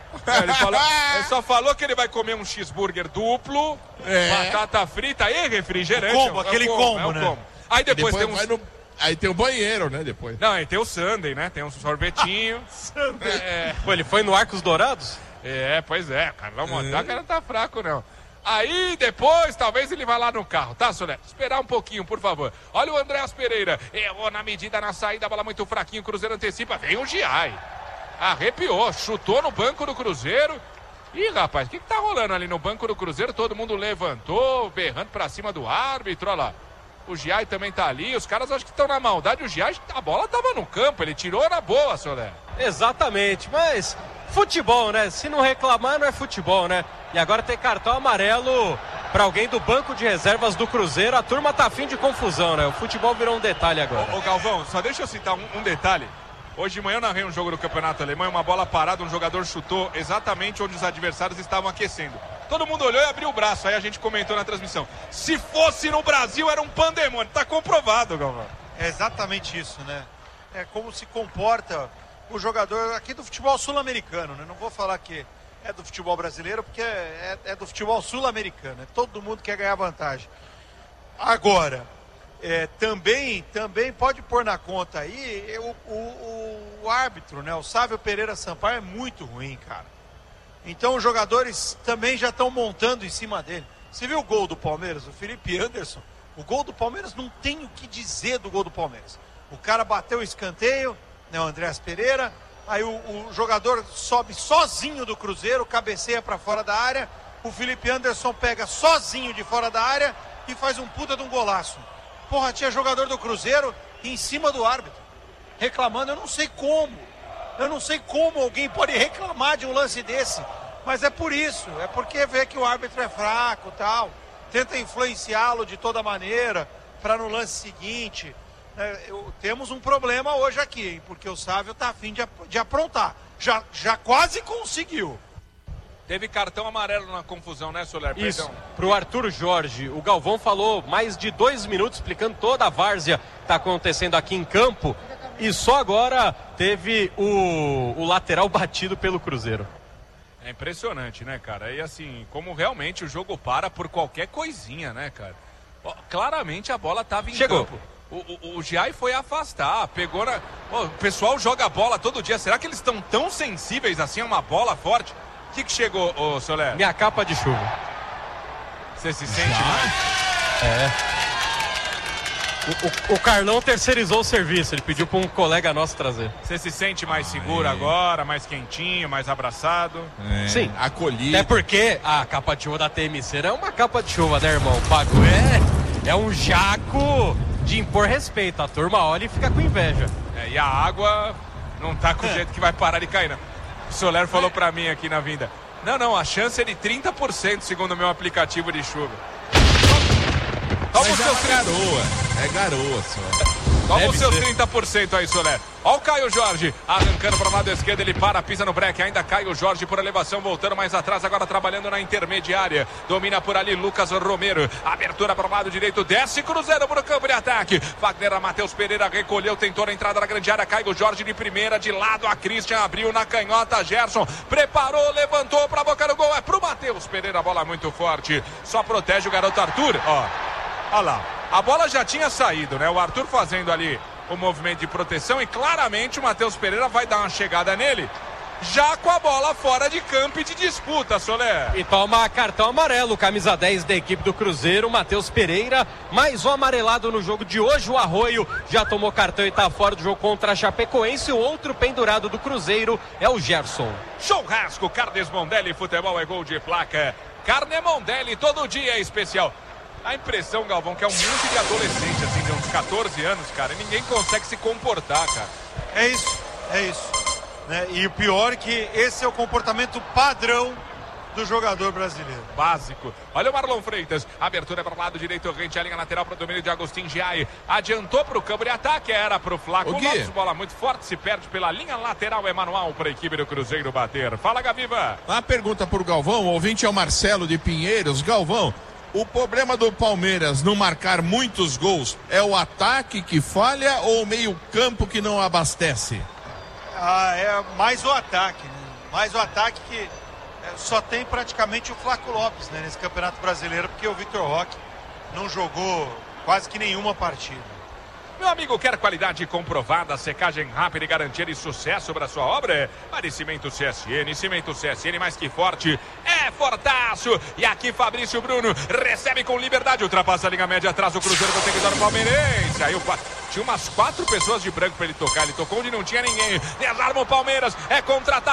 Ele só falou que ele vai comer um cheeseburger duplo, batata frita e refrigerante. Aquele combo, né? Combo. Aí depois tem um... Aí tem o banheiro, né, depois. Não, aí tem o sundae, né? Tem um sorvetinho. Pô, ele foi no Arcos Dourados? Pois é. Carlão Montaca não tá fraco, não. Aí depois, talvez ele vá lá no carro, tá, Soler? Esperar um pouquinho, por favor. Olha o Andréas Pereira. Errou na medida, na saída, a bola muito fraquinho. O Cruzeiro antecipa. Vem o Giai. Arrepiou, chutou no banco do Cruzeiro. Ih, rapaz, o que tá rolando ali no banco do Cruzeiro? Todo mundo levantou, berrando pra cima do árbitro, olha lá. O Giai também tá ali, os caras acho que estão na maldade. O Giai, a bola tava no campo, ele tirou na boa, Soler. Exatamente, mas futebol, né? Se não reclamar, não é futebol, né? E agora tem cartão amarelo pra alguém do banco de reservas do Cruzeiro. A turma tá afim de confusão, né? O futebol virou um detalhe agora. Ô Galvão, só deixa eu citar um detalhe. Hoje de manhã eu narrei um jogo do Campeonato Alemão, uma bola parada, um jogador chutou exatamente onde os adversários estavam aquecendo. Todo mundo olhou e abriu o braço, aí a gente comentou na transmissão. Se fosse no Brasil era um pandemônio, tá comprovado, Galvão. É exatamente isso, né? É como se comporta o jogador aqui do futebol sul-americano, né? Não vou falar que é do futebol brasileiro, porque é do futebol sul-americano, né? Todo mundo quer ganhar vantagem. Agora... também pode pôr na conta aí o árbitro, né? O Sávio Pereira Sampaio é muito ruim, cara. Então os jogadores também já estão montando em cima dele. Você viu o gol do Palmeiras? O Felipe Anderson. O gol do Palmeiras, não tem o que dizer do gol do Palmeiras. O cara bateu o escanteio, né? O Andréas Pereira. Aí o jogador sobe sozinho do Cruzeiro, cabeceia para fora da área. O Felipe Anderson pega sozinho de fora da área e faz um puta de um golaço. Porra, tinha jogador do Cruzeiro em cima do árbitro, reclamando. Eu não sei como alguém pode reclamar de um lance desse, mas é por isso, é porque vê que o árbitro é fraco, tal, tenta influenciá-lo de toda maneira, para no lance seguinte, temos um problema hoje aqui, hein, porque o Sávio está a fim de aprontar, já quase conseguiu. Teve cartão amarelo na confusão, né, Soler? Isso, Perdão. Pro Arthur Jorge. O Galvão falou mais de 2 minutos explicando toda a várzea que está acontecendo aqui em campo. E só agora teve o lateral batido pelo Cruzeiro. É impressionante, né, cara? E assim, como realmente o jogo para por qualquer coisinha, né, cara? Claramente a bola estava em campo. O Giai foi afastar, pegou na... o pessoal joga bola todo dia. Será que eles estão tão sensíveis assim a uma bola forte? O que chegou, ô Soler? Minha capa de chuva. Você se sente mais? O Carlão terceirizou o serviço, ele pediu para um colega nosso trazer. Você se sente mais seguro agora, mais quentinho, mais abraçado? Sim. Acolhido. Até porque a capa de chuva da TMC não é uma capa de chuva, né, irmão? Pagou é um jaco de impor respeito. A turma olha e fica com inveja. E a água não tá com o jeito que vai parar de cair, não. O Soler falou pra mim aqui na vinda. Não, a chance é de 30% segundo o meu aplicativo de chuva. Toma os seus garoa. É garoa só. Toma os seus 30% aí, Soler. Ó o Caio Jorge, arrancando para o lado esquerdo, ele para, pisa no breque, ainda Caio Jorge por elevação, voltando mais atrás, agora trabalhando na intermediária, domina por ali Lucas Romero, abertura para o lado direito, desce Cruzeiro para o campo de ataque, Wagner, Matheus Pereira recolheu, tentou a entrada na grande área, Caio Jorge de primeira, de lado a Christian, abriu na canhota, Gerson, preparou, levantou para a boca do gol, é pro Matheus Pereira, a bola muito forte, só protege o garoto Arthur, ó lá, a bola já tinha saído, né, o Arthur fazendo ali o movimento de proteção e claramente o Matheus Pereira vai dar uma chegada nele já com a bola fora de campo e de disputa, Soler. E toma cartão amarelo, camisa 10 da equipe do Cruzeiro, Matheus Pereira, mais um amarelado no jogo de hoje. O Arroio já tomou cartão e está fora do jogo contra a Chapecoense. O outro pendurado do Cruzeiro é o Gerson. Churrasco, Carnes Mondelli, futebol é gol de placa. Carne Mondelli, todo dia é especial. A impressão, Galvão, que é um monte de adolescente, assim, de uns 14 anos, cara, e ninguém consegue se comportar, cara. É isso. Né? E o pior é que esse é o comportamento padrão do jogador brasileiro. Básico. Olha o Marlon Freitas. Abertura para o lado direito, rente a linha lateral para o domínio de Agostinho Giai. Adiantou para o campo de ataque, era para o Flaco Lopes. Bola muito forte, se perde pela linha lateral. É manual para a equipe do Cruzeiro bater. Fala, Gaviva. Uma pergunta para o Galvão. O ouvinte é o Marcelo de Pinheiros. Galvão, o problema do Palmeiras não marcar muitos gols é o ataque que falha ou o meio-campo que não abastece? É mais o ataque, né? Mais o ataque que só tem praticamente o Flaco Lopes, né, nesse Campeonato Brasileiro, porque o Vitor Roque não jogou quase que nenhuma partida. Meu amigo, quer qualidade comprovada, secagem rápida e garantia de sucesso para sua obra? Para Cimento CSN, Cimento CSN mais que forte, é fortaço. E aqui Fabrício Bruno recebe com liberdade, ultrapassa a linha média atrás, o Cruzeiro consegue dar no Palmeirense. Aí tinha umas 4 pessoas de branco para ele tocar, ele tocou onde não tinha ninguém. Desarma o Palmeiras, é contra-ataque.